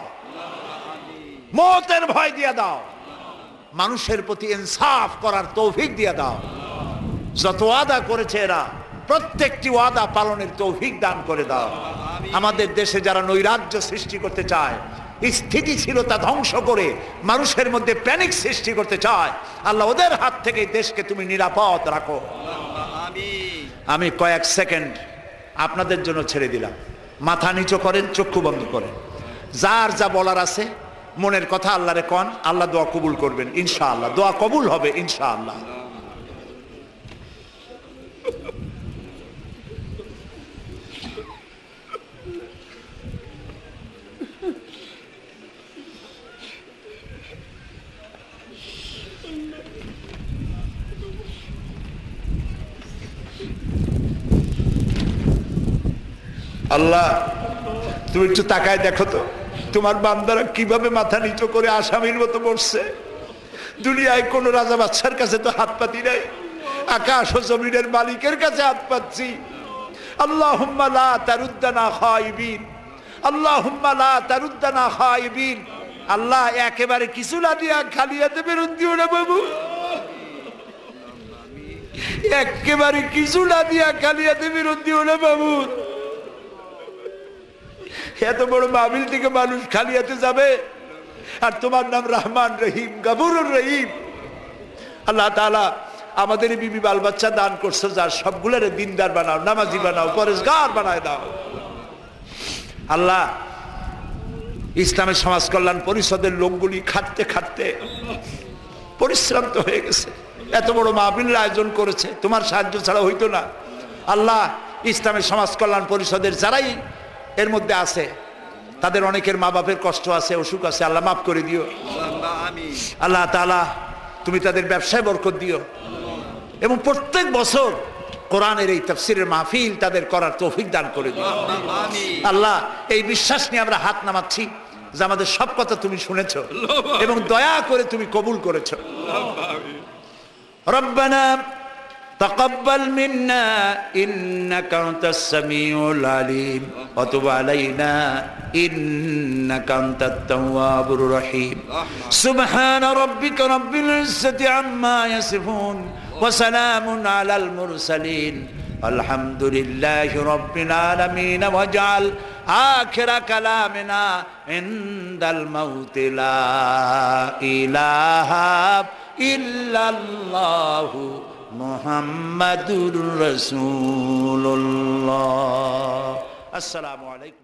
মওতের ভয় দিয়ে দাও, মানুষের প্রতি ইনসাফ করার তৌফিক দিয়ে দাও। যত ওয়াদা করেছে এরা প্রত্যেকটি ওয়াদা পালনের তৌফিক দান করে দাও। আমাদের দেশে যারা নৈরাজ্য সৃষ্টি করতে চায়, স্থিতিশীলতা ধ্বংস করে মানুষের মধ্যে প্যানিক সৃষ্টি করতে চায়, আল্লাহ ওদের হাত থেকে দেশকে তুমি নিরাপদ রাখো। আমি কয়েক সেকেন্ড আপনাদের জন্য ছেড়ে দিলাম, মাথা নিচু করেন, চক্ষু বন্ধ করেন, যার যা বলার আছে মনের কথা আল্লাহরে কন, আল্লাহ দোয়া কবুল করবেন ইনশাআল্লাহ, দোয়া কবুল হবে ইনশাআল্লাহ। আল্লাহ তুমি একটু তাকায় দেখো তো, তোমার বান্দারা কিভাবে মাথা নিচু করে আসামির মতো বসছে। দুনিয়ায় কোন রাজা বাদশার কাছে তো হাত পাতি নাই, আকাশ ও জমিনের মালিকের কাছে হাত পাচ্ছি। আল্লাহুম্মা লা তারুদ্দানা খাইবিন, আল্লাহুম্মা লা তারুদ্দানা খাইবিন। আল্লাহ একেবারে কিছু না দিয়া খালিয়াতে বেরোন দিও না বাবু, একেবারে কিছু না দিয়া খালিয়াতে বেরোন দিও না বাবু। এত বড় মাহফিল থেকে মানুষ খালিয়াতে যাবে, আর তোমার নাম রহমান রহিম, গফুরুর রহিম। আল্লাহ তাআলা আমাদের বিবি বাল বাচ্চা দান করছো, যার সবগুলোরে দিনদার বানাও, নামাজি বানাও, পরেশগার বানায় দাও। আল্লাহ ইসলামের সমাজ কল্যাণ পরিষদের লোকগুলি খাটতে খাটতে পরিশ্রান্ত হয়ে গেছে, এত বড় মাহফিলের আয়োজন করেছে, তোমার সাহায্য ছাড়া হইতো না। আল্লাহ ইসলামের সমাজ কল্যাণ পরিষদের যারাই এর মধ্যে আছে, তাদের অনেকের মা বাপের কষ্ট আছে, অসুখ আছে, আল্লাহ মাফ করে দিও। আল্লাহ তাআলা তুমি তাদের ব্যবসায় বরকত দিও, এবং প্রত্যেক বছর কোরআনের এই তাফসীরের মাহফিল তাদের করার তৌফিক দান করে দিও। আল্লাহ এই বিশ্বাস নিয়ে আমরা হাত নামাচ্ছি যে আমাদের সব কথা তুমি শুনেছো এবং দয়া করে তুমি কবুল করেছো। রব্বানা تقبل منا إنك أنت السميع العليم وتب علينا إنك أنت التواب الرحيم سبحان ربك رب العزة عما يصفون وسلام على المرسلين আলহামদুলিল্লাহি রাব্বিল আলামিন ওয়াজআল আখিরা কালামিনা ইনদাল মাউতি লা ইলাহা ইল্লাল্লাহু মুহাম্মাদুর রাসূলুল্লাহ। আসসালামু আলাইকুম।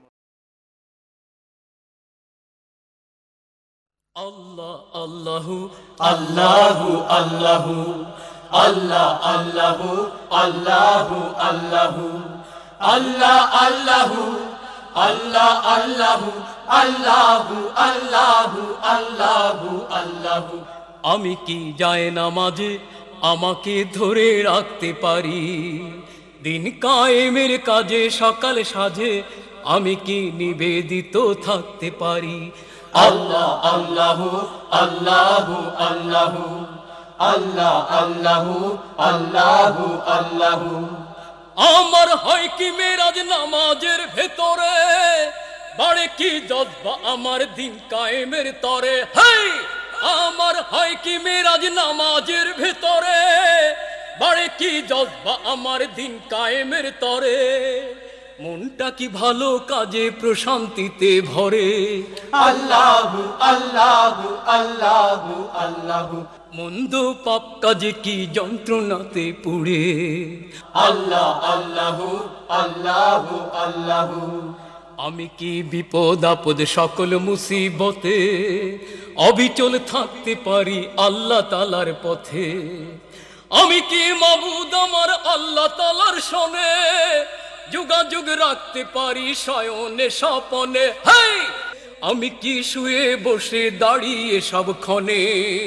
আল্লাহ আল্লাহু আল্লাহু আল্লাহু আল্লাহ আল্লাহু আল্লাহু আল্লাহু আল্লাহ আল্লাহু আল্লাহ আল্লাহু আল্লাহু আল্লাহু আল্লাহু আল্লাহু। আমি কি যায় নামাজে আমাকে ধরে রাখতে পারি, দিন কায়েমের কাজে সকাল সাজে আমি কি নিবেদিত থাকতে পারি। আল্লাহ আল্লাহু আল্লাহু আল্লাহু আল্লাহ আল্লাহু আল্লাহু আল্লাহু। আমার হয় কি মেরাজ নামাজের ভেতরে, বাড়ে কি জজ্বা আমার দিন কায়েমের তরে। হেই আমার হয় কি মেরাজ নামাজের ভেতরে, বাড়ে কি জজ্বা আমার দিন কায়েমের তরে। মনটা কি ভালো কাজে প্রশান্তিতে ভরে। আল্লাহু আল্লাহু আল্লাহু আল্লাহু। মন্দ পাপ কাজে কি যন্ত্রণাতে পুড়ে। আল্লাহ আল্লাহু আল্লাহু আল্লাহু। আমি কি বিপদ আপদ সকল মুসিবতে অবিচল থাকতে পারি আল্লাহ তাআলার পথে। আমি কি মাবুদ আমার আল্লাহ তাআলার শোনে যোগাযোগ রাখতে পারি শয়নে স্বপনে। হেই আমি কি শুয়ে বসে দাঁড়িয়ে সবক্ষণে।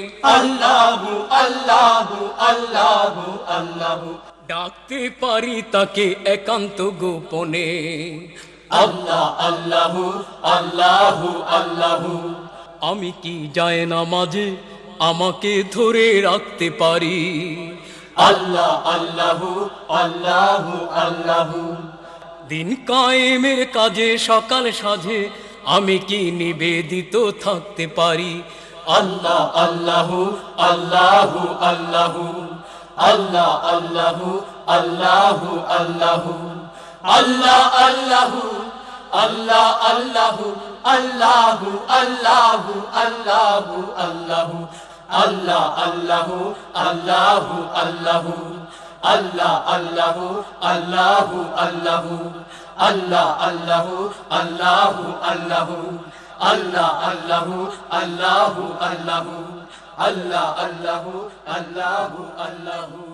আল্লাহু আল্লাহু আল্লাহু আল্লাহু। ডাকতে পারি তাকে একান্ত গোপনে। আল্লাহ আল্লাহু আল্লাহু আল্লাহু। আমি কি যায় নামাজে আমাকে ধরে রাখতে পারি। আল্লাহ আল্লাহু আল্লাহু আল্লাহু। দিন কায়েমের কাজে সকাল সাজে আমি কি নিবেদিত থাকতে পারি। আল্লাহ আল্লাহু আল্লাহু আল্লাহু আল্লাহ আল্লাহু আল্লাহু আল্লাহু আল্লাহ আল্লাহু আল্লাহ আল্লাহু আল্লাহু আল্লাহু আল্লাহু আল্লাহু আল্লাহ আল্লাহু আল্লাহু আল্লাহু আল্লাহ আল্লাহু আল্লাহু আল্লাহু আল্লাহ আল্লাহু আল্লাহু আল্লাহু আল্লাহ আল্লাহু আল্লাহু আল্লাহু আল্লাহ আল্লাহু আল্লাহু আল্লাহু।